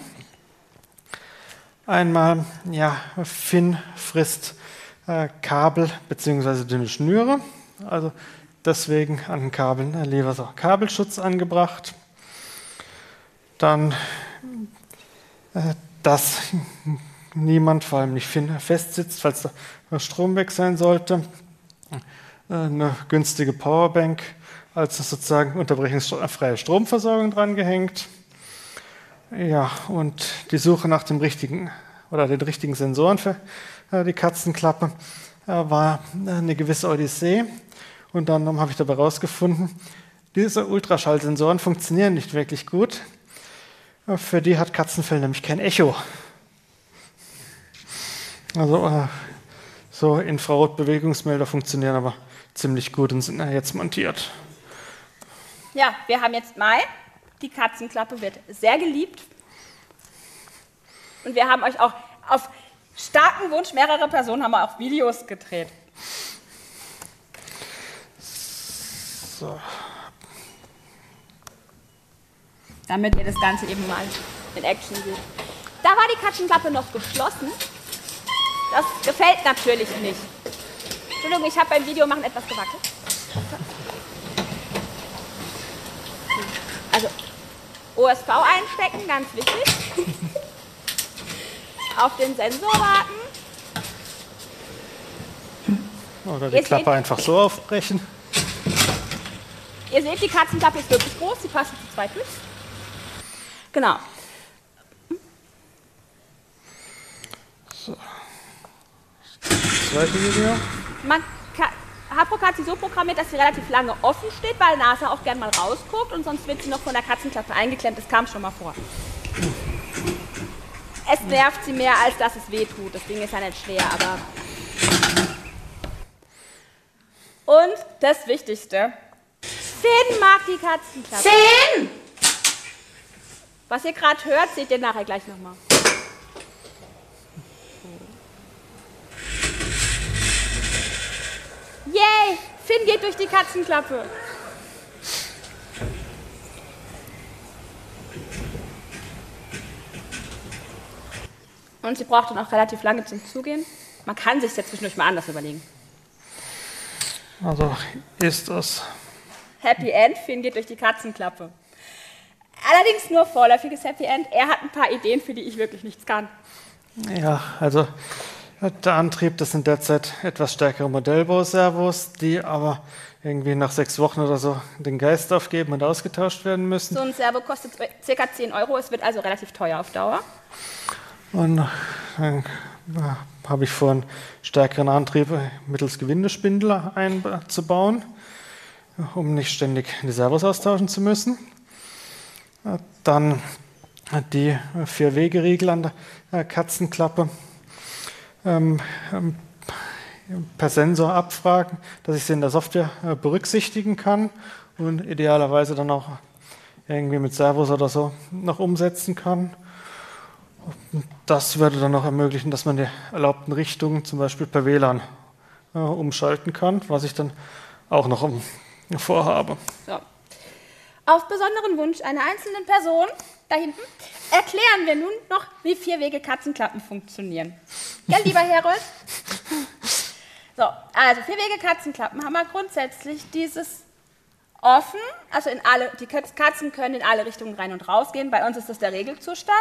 Einmal, ja, Finn frisst äh, Kabel bzw. dünne Schnüre, also deswegen an den Kabeln äh, lieber so Kabelschutz angebracht. Dann, äh, dass niemand, vor allem nicht Finn, festsitzt, falls der Strom weg sein sollte. Äh, eine günstige Powerbank als sozusagen unterbrechungsfreie Stromversorgung dran gehängt. Ja, und die Suche nach dem richtigen oder den richtigen Sensoren für äh, die Katzenklappe äh, war eine gewisse Odyssee. Und dann habe ich dabei herausgefunden, diese Ultraschallsensoren funktionieren nicht wirklich gut. Äh, für die hat Katzenfell nämlich kein Echo. Also äh, so Infrarotbewegungsmelder funktionieren aber ziemlich gut und sind jetzt montiert. Ja, wir haben jetzt Mai. Die Katzenklappe wird sehr geliebt. Und wir haben euch auch auf starken Wunsch mehrerer Personen haben wir auch Videos gedreht. So. Damit ihr das Ganze eben mal in Action seht. Da war die Katzenklappe noch geschlossen. Das gefällt natürlich nicht. Entschuldigung, ich habe beim Videomachen etwas gewackelt. Also O S V einstecken, ganz wichtig. Auf den Sensor warten. Oder die Ihr Klappe seht- einfach so aufbrechen. Ihr seht, die Katzenklappe ist wirklich groß, sie passt zu zweit durch. Genau. So. Das zweite Video. Man kann, Haprock hat sie so programmiert, dass sie relativ lange offen steht, weil NASA auch gern mal rausguckt und sonst wird sie noch von der Katzenklappe eingeklemmt. Das kam schon mal vor. Es nervt sie mehr, als dass es weh tut. Das Ding ist ja nicht schwer, aber... Und das Wichtigste. Finn mag die Katzenklappe. Finn! Was ihr gerade hört, seht ihr nachher gleich nochmal. Yay! Finn geht durch die Katzenklappe. Und sie braucht dann auch relativ lange zum Zugehen. Man kann sich jetzt zwischendurch mal anders überlegen. Also ist das. Happy End, Finn geht durch die Katzenklappe. Allerdings nur vorläufiges Happy End. Er hat ein paar Ideen, für die ich wirklich nichts kann. Ja, also der Antrieb, das sind derzeit etwas stärkere Modellbauservos, die aber irgendwie nach sechs Wochen oder so den Geist aufgeben und ausgetauscht werden müssen. So ein Servo kostet ca. zehn Euro, es wird also relativ teuer auf Dauer. Und dann habe ich vor, einen stärkeren Antrieb mittels Gewindespindel einzubauen, um nicht ständig die Servos austauschen zu müssen. Dann die vier Wegeriegel an der Katzenklappe ähm, per Sensor abfragen, dass ich sie in der Software berücksichtigen kann und idealerweise dann auch irgendwie mit Servos oder so noch umsetzen kann. Das würde dann auch ermöglichen, dass man die erlaubten Richtungen zum Beispiel per W L A N äh, umschalten kann, was ich dann auch noch um, vorhabe. So. Auf besonderen Wunsch einer einzelnen Person, da hinten, erklären wir nun noch, wie Vierwege-Katzenklappen funktionieren. Ja, lieber Herold? So, also Vierwege-Katzenklappen haben wir grundsätzlich dieses offen, also in alle, die Katzen können in alle Richtungen rein und raus gehen. Bei uns ist das der Regelzustand.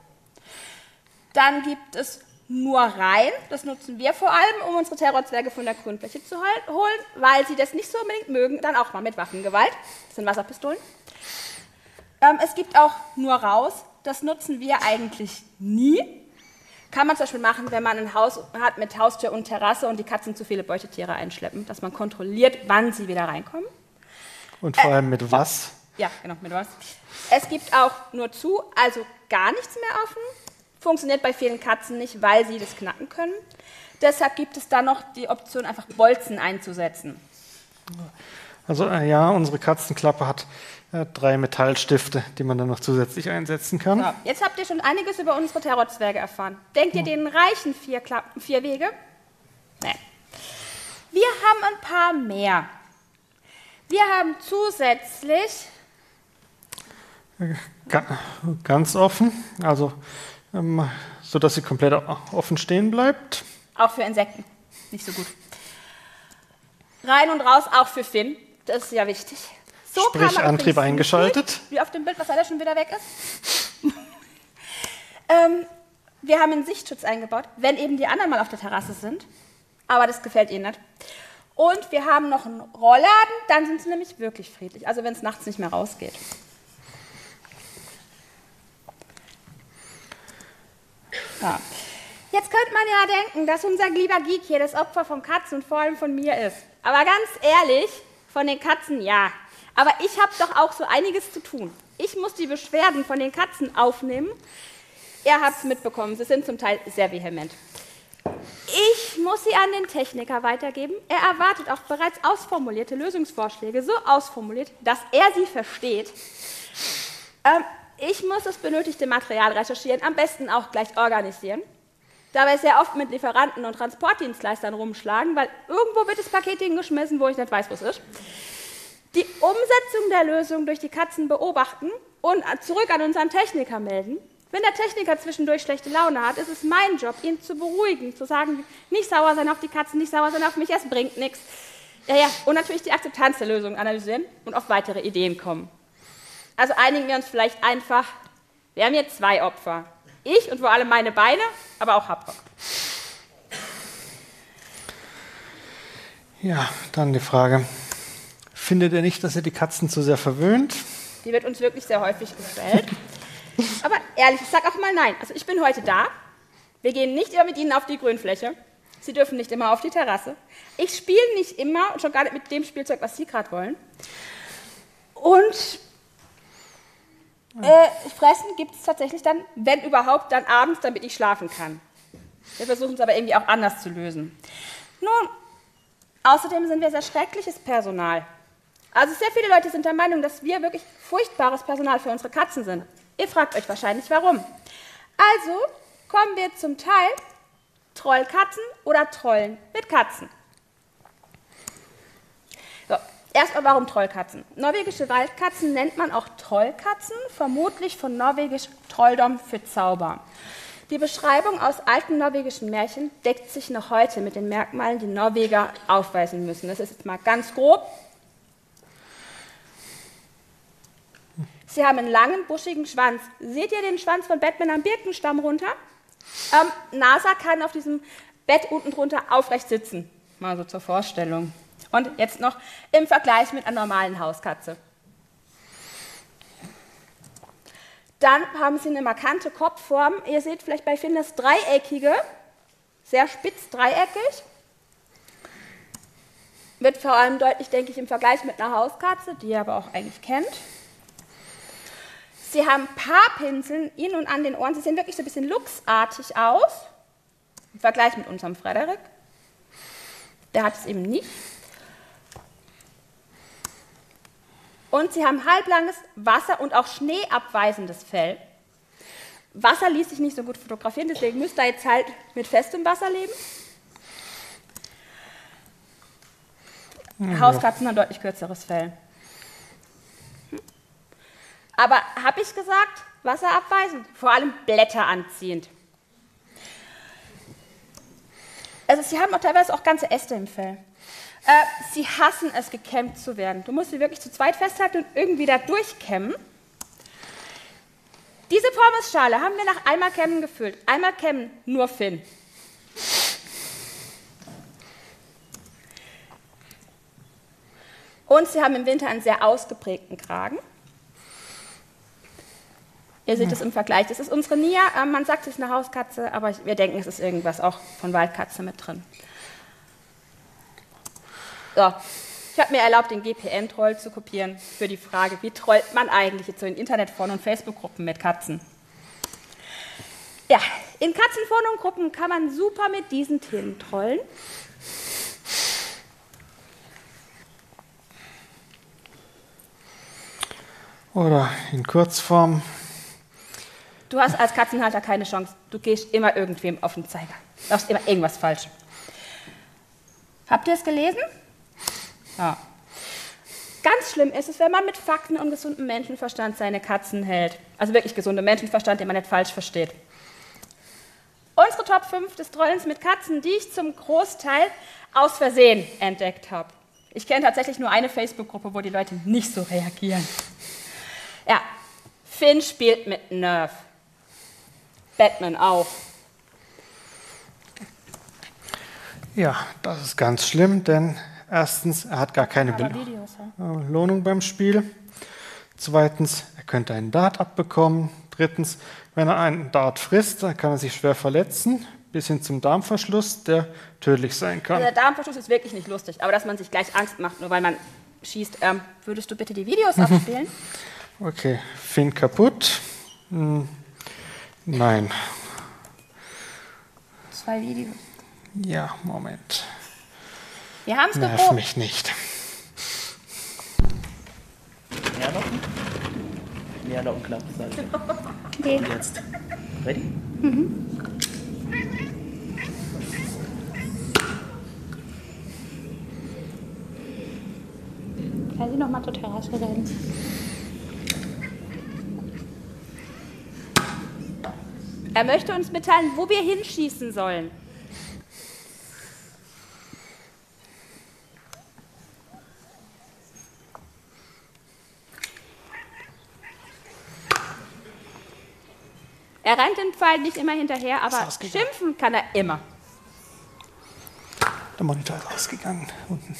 Dann gibt es nur rein, das nutzen wir vor allem, um unsere Terrorzwerge von der Grundfläche zu holen, weil sie das nicht so unbedingt mögen, dann auch mal mit Waffengewalt. Das sind Wasserpistolen. Ähm, es gibt auch nur raus, das nutzen wir eigentlich nie. Kann man zum Beispiel machen, wenn man ein Haus hat mit Haustür und Terrasse und die Katzen zu viele Beutetiere einschleppen, dass man kontrolliert, wann sie wieder reinkommen. Und vor allem mit was? Ja, genau, mit was. Es gibt auch nur zu, also gar nichts mehr offen. Funktioniert bei vielen Katzen nicht, weil sie das knacken können. Deshalb gibt es dann noch die Option, einfach Bolzen einzusetzen. Also äh, ja, unsere Katzenklappe hat äh, drei Metallstifte, die man dann noch zusätzlich einsetzen kann. So, jetzt habt ihr schon einiges über unsere Terrorzwerge erfahren. Denkt ihr, denen reichen vier, Klappen, vier Wege? Nee. Wir haben ein paar mehr. Wir haben zusätzlich... Ga ganz offen, also ähm, so dass sie komplett offen stehen bleibt. Auch für Insekten, nicht so gut. Rein und raus, auch für Finn, das ist ja wichtig. So Sprich, Antrieb eingeschaltet. Sehen, wie auf dem Bild, was leider schon wieder weg ist. ähm, wir haben einen Sichtschutz eingebaut, wenn eben die anderen mal auf der Terrasse sind. Aber das gefällt ihnen nicht. Und wir haben noch einen Rollladen, dann sind sie nämlich wirklich friedlich. Also wenn es nachts nicht mehr rausgeht. Ja. Jetzt könnte man ja denken, dass unser lieber Geek hier das Opfer von Katzen und vor allem von mir ist. Aber ganz ehrlich, von den Katzen ja. Aber ich habe doch auch so einiges zu tun. Ich muss die Beschwerden von den Katzen aufnehmen. Ihr habt es mitbekommen, sie sind zum Teil sehr vehement. Ich muss sie an den Techniker weitergeben. Er erwartet auch bereits ausformulierte Lösungsvorschläge, so ausformuliert, dass er sie versteht. Ähm, ich muss das benötigte Material recherchieren, am besten auch gleich organisieren. Dabei sehr oft mit Lieferanten und Transportdienstleistern rumschlagen, weil irgendwo wird das Paket hingeschmissen, wo ich nicht weiß, wo es ist. Die Umsetzung der Lösung durch die Katzen beobachten und zurück an unseren Techniker melden. Wenn der Techniker zwischendurch schlechte Laune hat, ist es mein Job, ihn zu beruhigen, zu sagen, nicht sauer sein auf die Katzen, nicht sauer sein auf mich, es bringt nichts. Ja, ja, und natürlich die Akzeptanz der Lösung analysieren und auf weitere Ideen kommen. Also einigen wir uns vielleicht einfach, wir haben hier zwei Opfer. Ich und vor allem meine Beine, aber auch Haprock. Ja, dann die Frage, findet ihr nicht, dass ihr die Katzen zu sehr verwöhnt? Die wird uns wirklich sehr häufig gestellt. Aber ehrlich, ich sage auch mal nein. Also ich bin heute da. Wir gehen nicht immer mit Ihnen auf die Grünfläche. Sie dürfen nicht immer auf die Terrasse. Ich spiele nicht immer und schon gar nicht mit dem Spielzeug, was Sie gerade wollen. Und äh, Fressen gibt es tatsächlich dann, wenn überhaupt, dann abends, damit ich schlafen kann. Wir versuchen es aber irgendwie auch anders zu lösen. Nun, außerdem sind wir sehr schreckliches Personal. Also sehr viele Leute sind der Meinung, dass wir wirklich furchtbares Personal für unsere Katzen sind. Ihr fragt euch wahrscheinlich, warum. Also kommen wir zum Teil Trollkatzen oder Trollen mit Katzen. So, erstmal warum Trollkatzen? Norwegische Waldkatzen nennt man auch Trollkatzen, vermutlich von norwegisch Trolldom für Zauber. Die Beschreibung aus alten norwegischen Märchen deckt sich noch heute mit den Merkmalen, die Norweger aufweisen müssen. Das ist jetzt mal ganz grob. Sie haben einen langen, buschigen Schwanz. Seht ihr den Schwanz von Batman am Birkenstamm runter? Ähm, NASA kann auf diesem Bett unten drunter aufrecht sitzen. Mal so zur Vorstellung. Und jetzt noch im Vergleich mit einer normalen Hauskatze. Dann haben sie eine markante Kopfform. Ihr seht vielleicht bei Finn das Dreieckige, sehr spitz dreieckig. Wird vor allem deutlich, denke ich, im Vergleich mit einer Hauskatze, die ihr aber auch eigentlich kennt. Sie haben Paarpinseln in und an den Ohren. Sie sehen wirklich so ein bisschen luchsartig aus. Im Vergleich mit unserem Frederik. Der hat es eben nicht. Und sie haben halblanges, wasser- und auch schneeabweisendes Fell. Wasser ließ sich nicht so gut fotografieren, deswegen müsst ihr jetzt halt mit festem Wasser leben. Ja. Hauskatzen haben deutlich kürzeres Fell. Aber habe ich gesagt, wasserabweisend, vor allem blätteranziehend. Also sie haben auch teilweise auch ganze Äste im Fell. Äh, sie hassen es, gekämmt zu werden. Du musst sie wirklich zu zweit festhalten und irgendwie da durchkämmen. Diese Pommesschale haben wir nach einmal Kämmen gefüllt. Einmal Kämmen, nur Finn. Und sie haben im Winter einen sehr ausgeprägten Kragen. Ihr seht es im Vergleich. Das ist unsere Nia. Äh, man sagt, es ist eine Hauskatze, aber wir denken, es ist irgendwas auch von Waldkatze mit drin. So. Ich habe mir erlaubt, den G P N-Troll zu kopieren für die Frage, wie trollt man eigentlich jetzt so in Internetforen und Facebook-Gruppen mit Katzen? Ja, in Katzenforen und Gruppen kann man super mit diesen Themen trollen. Oder in Kurzform. Du hast als Katzenhalter keine Chance. Du gehst immer irgendwem auf den Zeiger. Du machst immer irgendwas falsch. Habt ihr es gelesen? Ja. Ganz schlimm ist es, wenn man mit Fakten und gesundem Menschenverstand seine Katzen hält. Also wirklich gesundem Menschenverstand, den man nicht falsch versteht. Unsere Top fünf des Trollens mit Katzen, die ich zum Großteil aus Versehen entdeckt habe. Ich kenne tatsächlich nur eine Facebook-Gruppe, wo die Leute nicht so reagieren. Ja, Finn spielt mit Nerf. Batman auch. Ja, das ist ganz schlimm, denn erstens, er hat gar keine Be Videos, ja. Belohnung beim Spiel. Zweitens, er könnte einen Dart abbekommen. Drittens, wenn er einen Dart frisst, dann kann er sich schwer verletzen, bis hin zum Darmverschluss, der tödlich sein kann. Also der Darmverschluss ist wirklich nicht lustig, aber dass man sich gleich Angst macht, nur weil man schießt. Ähm, würdest du bitte die Videos abspielen? Okay, Finn kaputt. Hm, nein. Zwei Videos. Ja, Moment. Wir haben es Nerv geprobt. mich nicht. Mehr noch? Mehr noch knapp sein. Okay. Und jetzt. Ready? Kann sie noch mal zur Terrasse rennen? Er möchte uns mitteilen, wo wir hinschießen sollen. Er rennt den Pfeil nicht immer hinterher, aber schimpfen kann er immer. Der Monitor ist ausgegangen. Unten.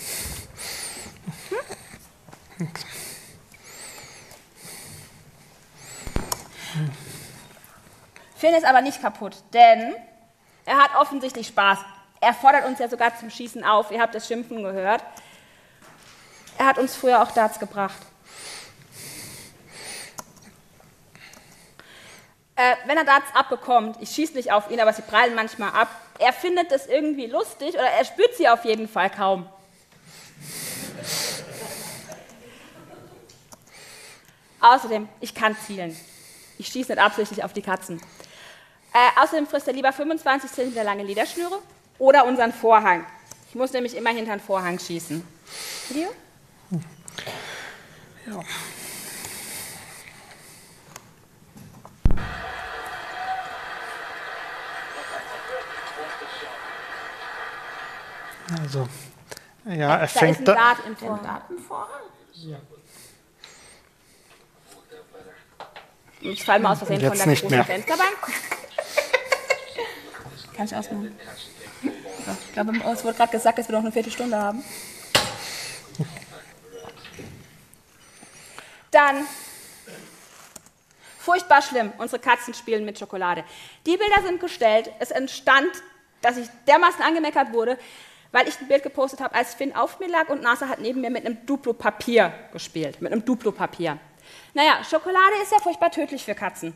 Hm? Finn ist aber nicht kaputt, denn er hat offensichtlich Spaß. Er fordert uns ja sogar zum Schießen auf. Ihr habt das Schimpfen gehört. Er hat uns früher auch Darts gebracht. Äh, wenn er Darts abbekommt, ich schieße nicht auf ihn, aber sie prallen manchmal ab, er findet das irgendwie lustig oder er spürt sie auf jeden Fall kaum. Außerdem, ich kann zielen. Ich schieße nicht absichtlich auf die Katzen. Äh, außerdem frisst er lieber fünfundzwanzig Zentimeter lange Lederschnüre oder unseren Vorhang. Ich muss nämlich immer hinter den Vorhang schießen. Video? Ja. Also, ja, er Da fängt ist ein da. Dart im Vorhang. Ja. Ich falle mal aus Versehen Jetzt von der nicht großen mehr. Fensterbank. Kann ich ausmachen? Ja, ich glaube, es wurde gerade gesagt, dass wir noch eine Viertelstunde haben. Dann, furchtbar schlimm, unsere Katzen spielen mit Schokolade. Die Bilder sind gestellt. Es entstand, dass ich dermaßen angemeckert wurde, weil ich ein Bild gepostet habe, als Finn auf mir lag und NASA hat neben mir mit einem Duplo-Papier gespielt. Mit einem Duplo-Papier. Naja, Schokolade ist ja furchtbar tödlich für Katzen.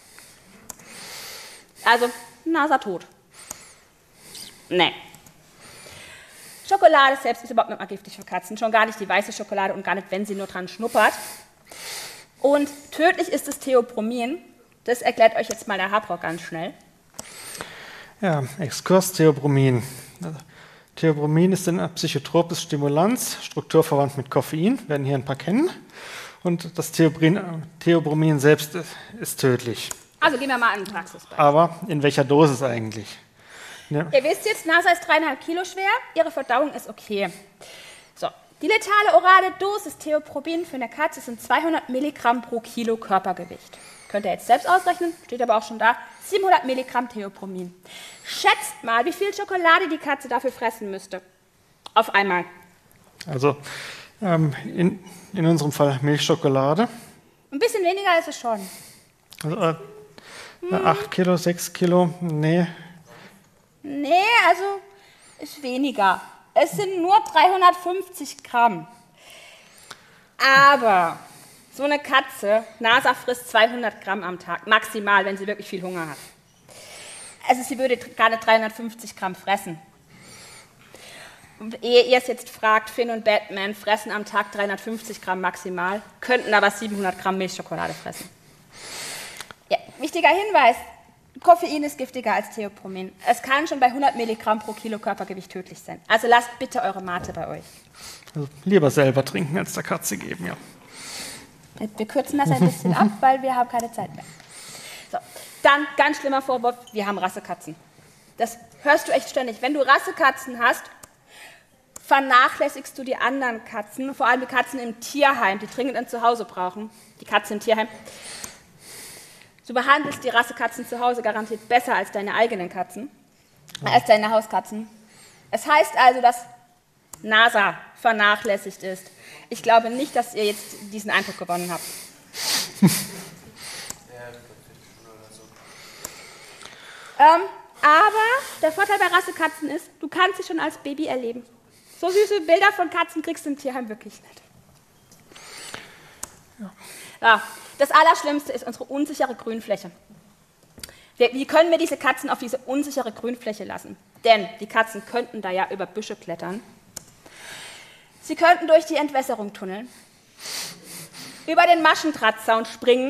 Also, NASA tot. Nee. Schokolade selbst ist überhaupt nicht mal giftig für Katzen. Schon gar nicht die weiße Schokolade und gar nicht, wenn sie nur dran schnuppert. Und tödlich ist das Theopromin. Das erklärt euch jetzt mal der Habrok ganz schnell. Ja, Exkurs Theobromin. Also, Theobromin ist ein psychotropes Stimulanz, strukturverwandt mit Koffein, werden hier ein paar kennen. Und das Theobrin, Theobromin selbst ist, ist tödlich. Also gehen wir mal an den Praxisbeispiel. Aber in welcher Dosis eigentlich? Ja. Ihr wisst jetzt, NASA ist dreieinhalb Kilo schwer, ihre Verdauung ist okay. So, die letale orale Dosis Theobromин für eine Katze sind zweihundert Milligramm pro Kilo Körpergewicht. Könnt ihr jetzt selbst ausrechnen, steht aber auch schon da, siebenhundert Milligramm Theobromin. Schätzt mal, wie viel Schokolade die Katze dafür fressen müsste. Auf einmal. Also ähm, in, in unserem Fall Milchschokolade. Ein bisschen weniger ist es schon. Also äh, hm. acht Kilo, sechs Kilo, nee. Nee, also ist weniger. Es sind nur dreihundertfünfzig Gramm. Aber so eine Katze, NASA frisst zweihundert Gramm am Tag, maximal, wenn sie wirklich viel Hunger hat. Also sie würde gar nicht dreihundertfünfzig Gramm fressen. Und ehe ihr es jetzt fragt, Finn und Batman fressen am Tag dreihundertfünfzig Gramm maximal, könnten aber siebenhundert Gramm Milchschokolade fressen. Ja, wichtiger Hinweis, Koffein ist giftiger als Theobromin. Es kann schon bei hundert Milligramm pro Kilo Körpergewicht tödlich sein. Also lasst bitte eure Mate bei euch. Also lieber selber trinken, als der Katze geben, ja. Wir kürzen das ein bisschen ab, weil wir haben keine Zeit mehr. So, dann, ganz schlimmer Vorwurf, wir haben Rassekatzen. Das hörst du echt ständig. Wenn du Rassekatzen hast, vernachlässigst du die anderen Katzen, vor allem die Katzen im Tierheim, die dringend ein Zuhause brauchen. Die Katzen im Tierheim. Du behandelst die Rassekatzen zu Hause garantiert besser als deine eigenen Katzen, ja. als deine Hauskatzen. Es heißt also, dass NASA vernachlässigt ist. Ich glaube nicht, dass ihr jetzt diesen Eindruck gewonnen habt. ähm, aber der Vorteil bei Rassekatzen ist, du kannst sie schon als Baby erleben. So süße Bilder von Katzen kriegst du im Tierheim wirklich nicht. Ja. Ja, das Allerschlimmste ist unsere unsichere Grünfläche. Wir, wie können wir diese Katzen auf diese unsichere Grünfläche lassen? Denn die Katzen könnten da ja über Büsche klettern. Sie könnten durch die Entwässerung tunneln, über den Maschendrahtzaun springen.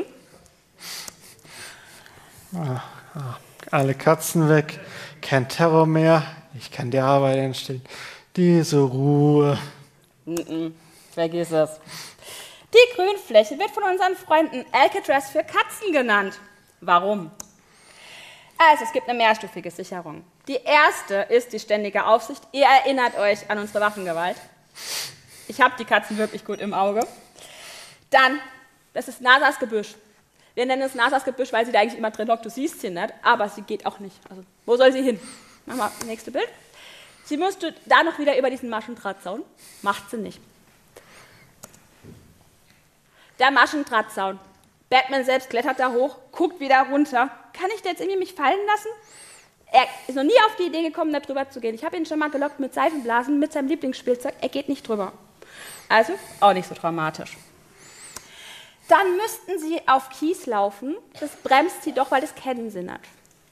Ah, ah, alle Katzen weg, kein Terror mehr, ich kann die Arbeit einstellen. Diese Ruhe. Mm-mm, vergiss es. Die Grünfläche wird von unseren Freunden Alcatraz für Katzen genannt. Warum? Also, es gibt eine mehrstufige Sicherung. Die erste ist die ständige Aufsicht. Ihr erinnert euch an unsere Waffengewalt. Ich habe die Katzen wirklich gut im Auge. Dann, das ist NASAs Gebüsch. Wir nennen es NASAs Gebüsch, weil sie da eigentlich immer drin hockt. Du siehst sie nicht, aber sie geht auch nicht. Also, wo soll sie hin? Machen wir das nächste Bild. Sie müsste da noch wieder über diesen Maschendrahtzaun. Macht sie nicht. Der Maschendrahtzaun. Batman selbst klettert da hoch, guckt wieder runter. Kann ich da jetzt irgendwie mich fallen lassen? Er ist noch nie auf die Idee gekommen, da drüber zu gehen. Ich habe ihn schon mal gelockt mit Seifenblasen, mit seinem Lieblingsspielzeug. Er geht nicht drüber. Also auch nicht so dramatisch. Dann müssten sie auf Kies laufen. Das bremst sie doch, weil das kennen sie nicht.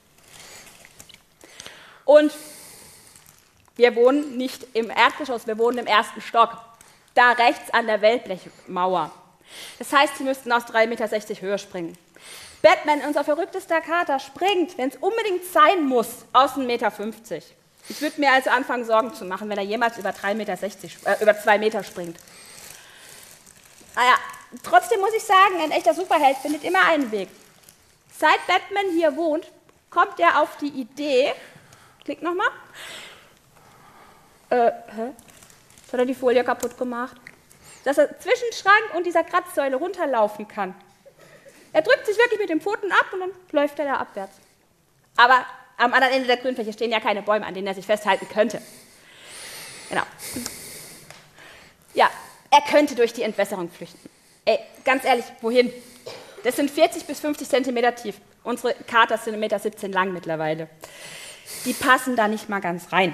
Und wir wohnen nicht im Erdgeschoss, wir wohnen im ersten Stock. Da rechts an der Wellblechmauer. Das heißt, sie müssten aus drei Meter sechzig Höhe springen. Batman, unser verrücktester Kater, springt, wenn es unbedingt sein muss, aus einem Meter fünfzig. Ich würde mir also anfangen, Sorgen zu machen, wenn er jemals über drei Meter sechzig, äh, über zwei Meter springt. Naja, trotzdem muss ich sagen, ein echter Superheld findet immer einen Weg. Seit Batman hier wohnt, kommt er auf die Idee, klick nochmal, äh, hä? Jetzt hat er die Folie kaputt gemacht, dass er zwischen Schrank und dieser Kratzsäule runterlaufen kann. Er drückt sich wirklich mit den Pfoten ab und dann läuft er da abwärts. Aber am anderen Ende der Grünfläche stehen ja keine Bäume, an denen er sich festhalten könnte. Genau. Ja, er könnte durch die Entwässerung flüchten. Ey, ganz ehrlich, wohin? Das sind vierzig bis fünfzig Zentimeter tief. Unsere Kater sind eins Komma siebzehn Meter lang mittlerweile. Die passen da nicht mal ganz rein.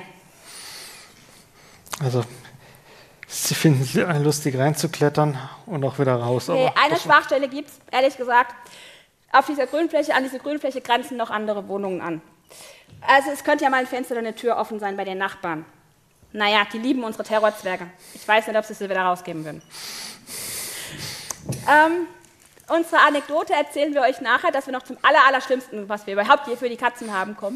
Also, Sie finden es lustig reinzuklettern und auch wieder raus. Nee, aber eine Schwachstelle gibt es, ehrlich gesagt. Auf dieser Grünfläche, an diese Grünfläche grenzen noch andere Wohnungen an. Also es könnte ja mal ein Fenster oder eine Tür offen sein bei den Nachbarn. Naja, die lieben unsere Terrorzwerge. Ich weiß nicht, ob sie sie wieder rausgeben würden. Ähm, unsere Anekdote erzählen wir euch nachher, dass wir noch zum aller, Allerschlimmsten, was wir überhaupt hier für die Katzen haben, kommen.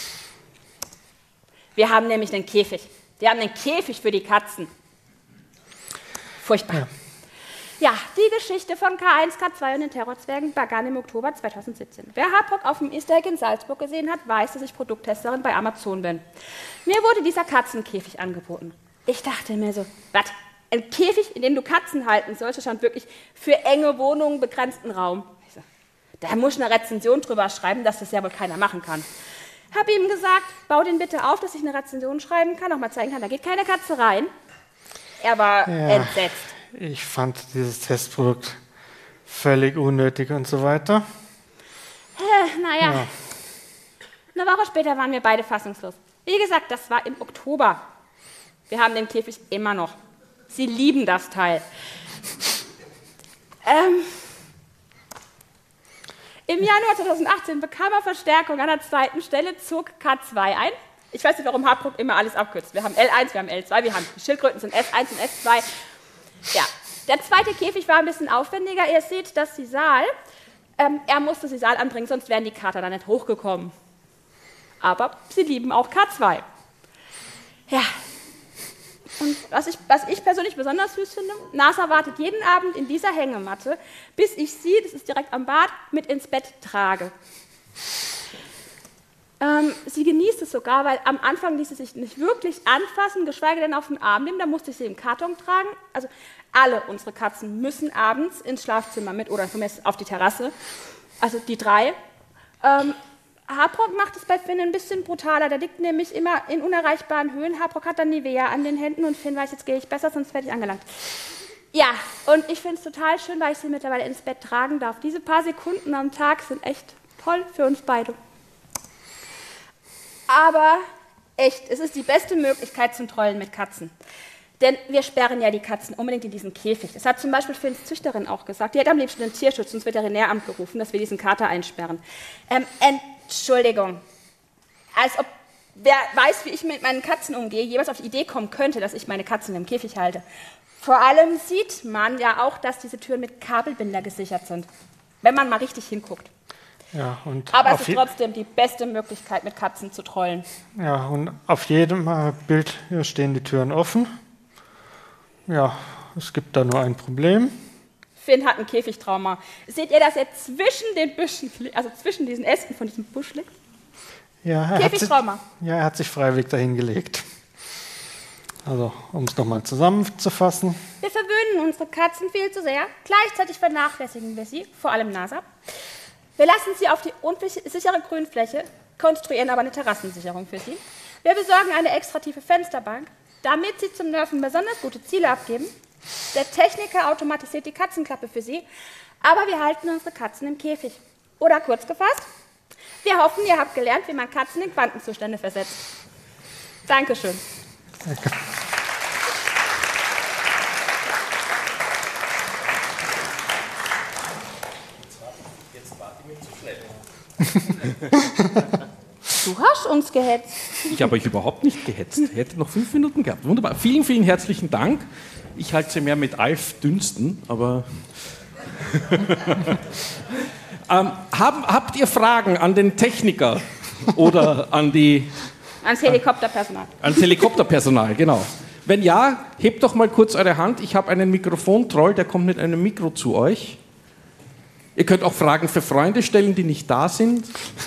Wir haben nämlich einen Käfig. Wir haben einen Käfig für die Katzen. Furchtbar. Ja. Ja, die Geschichte von K eins, K zwei und den Terrorzwergen begann im Oktober zweitausendsiebzehn. Wer Haprock auf dem Easter Egg in Salzburg gesehen hat, weiß, dass ich Produkttesterin bei Amazon bin. Mir wurde dieser Katzenkäfig angeboten. Ich dachte mir so, was? Ein Käfig, in dem du Katzen halten sollst, stand wirklich für enge Wohnungen, begrenzten Raum. Ich so, da muss ich eine Rezension drüber schreiben, dass das ja wohl keiner machen kann. Hab ihm gesagt, bau den bitte auf, dass ich eine Rezension schreiben kann, auch mal zeigen kann, da geht keine Katze rein. Er war ja entsetzt. Ich fand dieses Testprodukt völlig unnötig und so weiter. Äh, naja, ja. Eine Woche später waren wir beide fassungslos. Wie gesagt, das war im Oktober. Wir haben den Käfig immer noch. Sie lieben das Teil. Ähm, Im Januar zweitausendachtzehn bekam er Verstärkung an der zweiten Stelle, zog K zwei ein. Ich weiß nicht, warum Haprock immer alles abkürzt. Wir haben L eins, wir haben L zwei, wir haben die Schildkröten sind S eins und S zwei. Ja, der zweite Käfig war ein bisschen aufwendiger. Ihr seht das Sisal. Ähm, er musste Sisal anbringen, sonst wären die Kater da nicht hochgekommen. Aber sie lieben auch K zwei. Ja, und was ich, was ich persönlich besonders süß finde, NASA wartet jeden Abend in dieser Hängematte, bis ich sie, das ist direkt am Bad, mit ins Bett trage. Ähm, sie genießt es sogar, weil am Anfang ließ sie sich nicht wirklich anfassen, geschweige denn auf den Arm nehmen, da musste ich sie im Karton tragen. Also alle unsere Katzen müssen abends ins Schlafzimmer mit oder zumindest auf die Terrasse, also die drei. Ähm, Haprock macht es bei Finn ein bisschen brutaler, der liegt nämlich immer in unerreichbaren Höhen. Haprock hat dann Nivea an den Händen und Finn weiß, jetzt gehe ich besser, sonst werde ich angelangt. Ja, und ich finde es total schön, weil ich sie mittlerweile ins Bett tragen darf. Diese paar Sekunden am Tag sind echt toll für uns beide. Aber echt, es ist die beste Möglichkeit zum Trollen mit Katzen. Denn wir sperren ja die Katzen unbedingt in diesen Käfig. Das hat zum Beispiel Finns Züchterin auch gesagt. Die hat am liebsten den Tierschutz und das Veterinäramt gerufen, dass wir diesen Kater einsperren. Ähm, Entschuldigung. Als ob wer weiß, wie ich mit meinen Katzen umgehe, jemals auf die Idee kommen könnte, dass ich meine Katzen im Käfig halte. Vor allem sieht man ja auch, dass diese Türen mit Kabelbinder gesichert sind. Wenn man mal richtig hinguckt. Ja, und aber es ist trotzdem die beste Möglichkeit, mit Katzen zu trollen. Ja, und auf jedem Bild hier stehen die Türen offen. Ja, es gibt da nur ein Problem. Finn hat ein Käfigtrauma. Seht ihr, dass er zwischen den Büschen, also zwischen diesen Ästen von diesem Busch liegt? Ja, er Käfigtrauma. Hat sich, ja, er hat sich freiwillig dahin gelegt. Also, um es nochmal zusammenzufassen. Wir verwöhnen unsere Katzen viel zu sehr. Gleichzeitig vernachlässigen wir sie, vor allem NASA. Wir lassen sie auf die unsichere Grünfläche, konstruieren aber eine Terrassensicherung für sie. Wir besorgen eine extra tiefe Fensterbank, damit sie zum Nerven besonders gute Ziele abgeben. Der Techniker automatisiert die Katzenklappe für sie, aber wir halten unsere Katzen im Käfig. Oder kurz gefasst, wir hoffen, ihr habt gelernt, wie man Katzen in Quantenzustände versetzt. Dankeschön. Danke. Du hast uns gehetzt. Ich habe euch überhaupt nicht gehetzt. Ihr hättet noch fünf Minuten gehabt. Wunderbar. Vielen, vielen herzlichen Dank. Ich halte sie mehr mit Alf Dünsten, aber... ähm, haben, habt ihr Fragen an den Techniker oder an die... Ans Helikopterpersonal. Ans Helikopterpersonal, genau. Wenn ja, hebt doch mal kurz eure Hand. Ich habe einen Mikrofontroll, der kommt mit einem Mikro zu euch. Ihr könnt auch Fragen für Freunde stellen, die nicht da sind.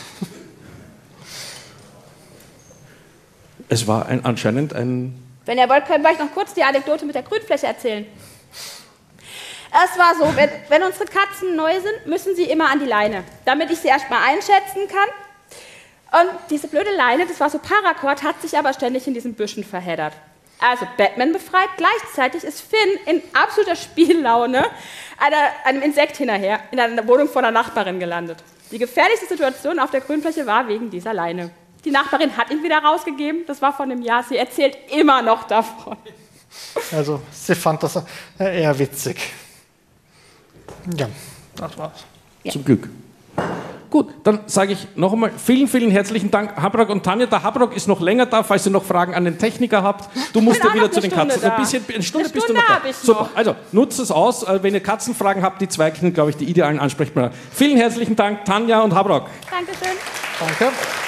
Es war ein, anscheinend ein... Wenn ihr wollt, können wir euch noch kurz die Anekdote mit der Grünfläche erzählen. Es war so, wenn, wenn unsere Katzen neu sind, müssen sie immer an die Leine, damit ich sie erstmal einschätzen kann. Und diese blöde Leine, das war so Paracord, hat sich aber ständig in diesen Büschen verheddert. Also Batman befreit, gleichzeitig ist Finn in absoluter Spiellaune einer, einem Insekt hinterher in einer Wohnung von einer Nachbarin gelandet. Die gefährlichste Situation auf der Grünfläche war wegen dieser Leine. Die Nachbarin hat ihn wieder rausgegeben, das war vor einem Jahr, sie erzählt immer noch davon. Also, sie fand das eher witzig. Ja, das war's. Ja. Zum Glück. gut, dann sage ich noch einmal vielen, vielen herzlichen Dank, Habrock und Tanja. Der Habrock ist noch länger da, falls ihr noch Fragen an den Techniker habt. Du musst bin ja auch wieder noch zu eine den Stunde Katzen. da. Ein bisschen, eine Stunde Eine bist Stunde du noch hab da. ich Super, noch. also nutzt es aus. Äh, Wenn ihr Katzenfragen habt, die zwei sind, glaube ich, die idealen Ansprechpartner. Vielen herzlichen Dank, Tanja und Habrock. Dankeschön. Danke.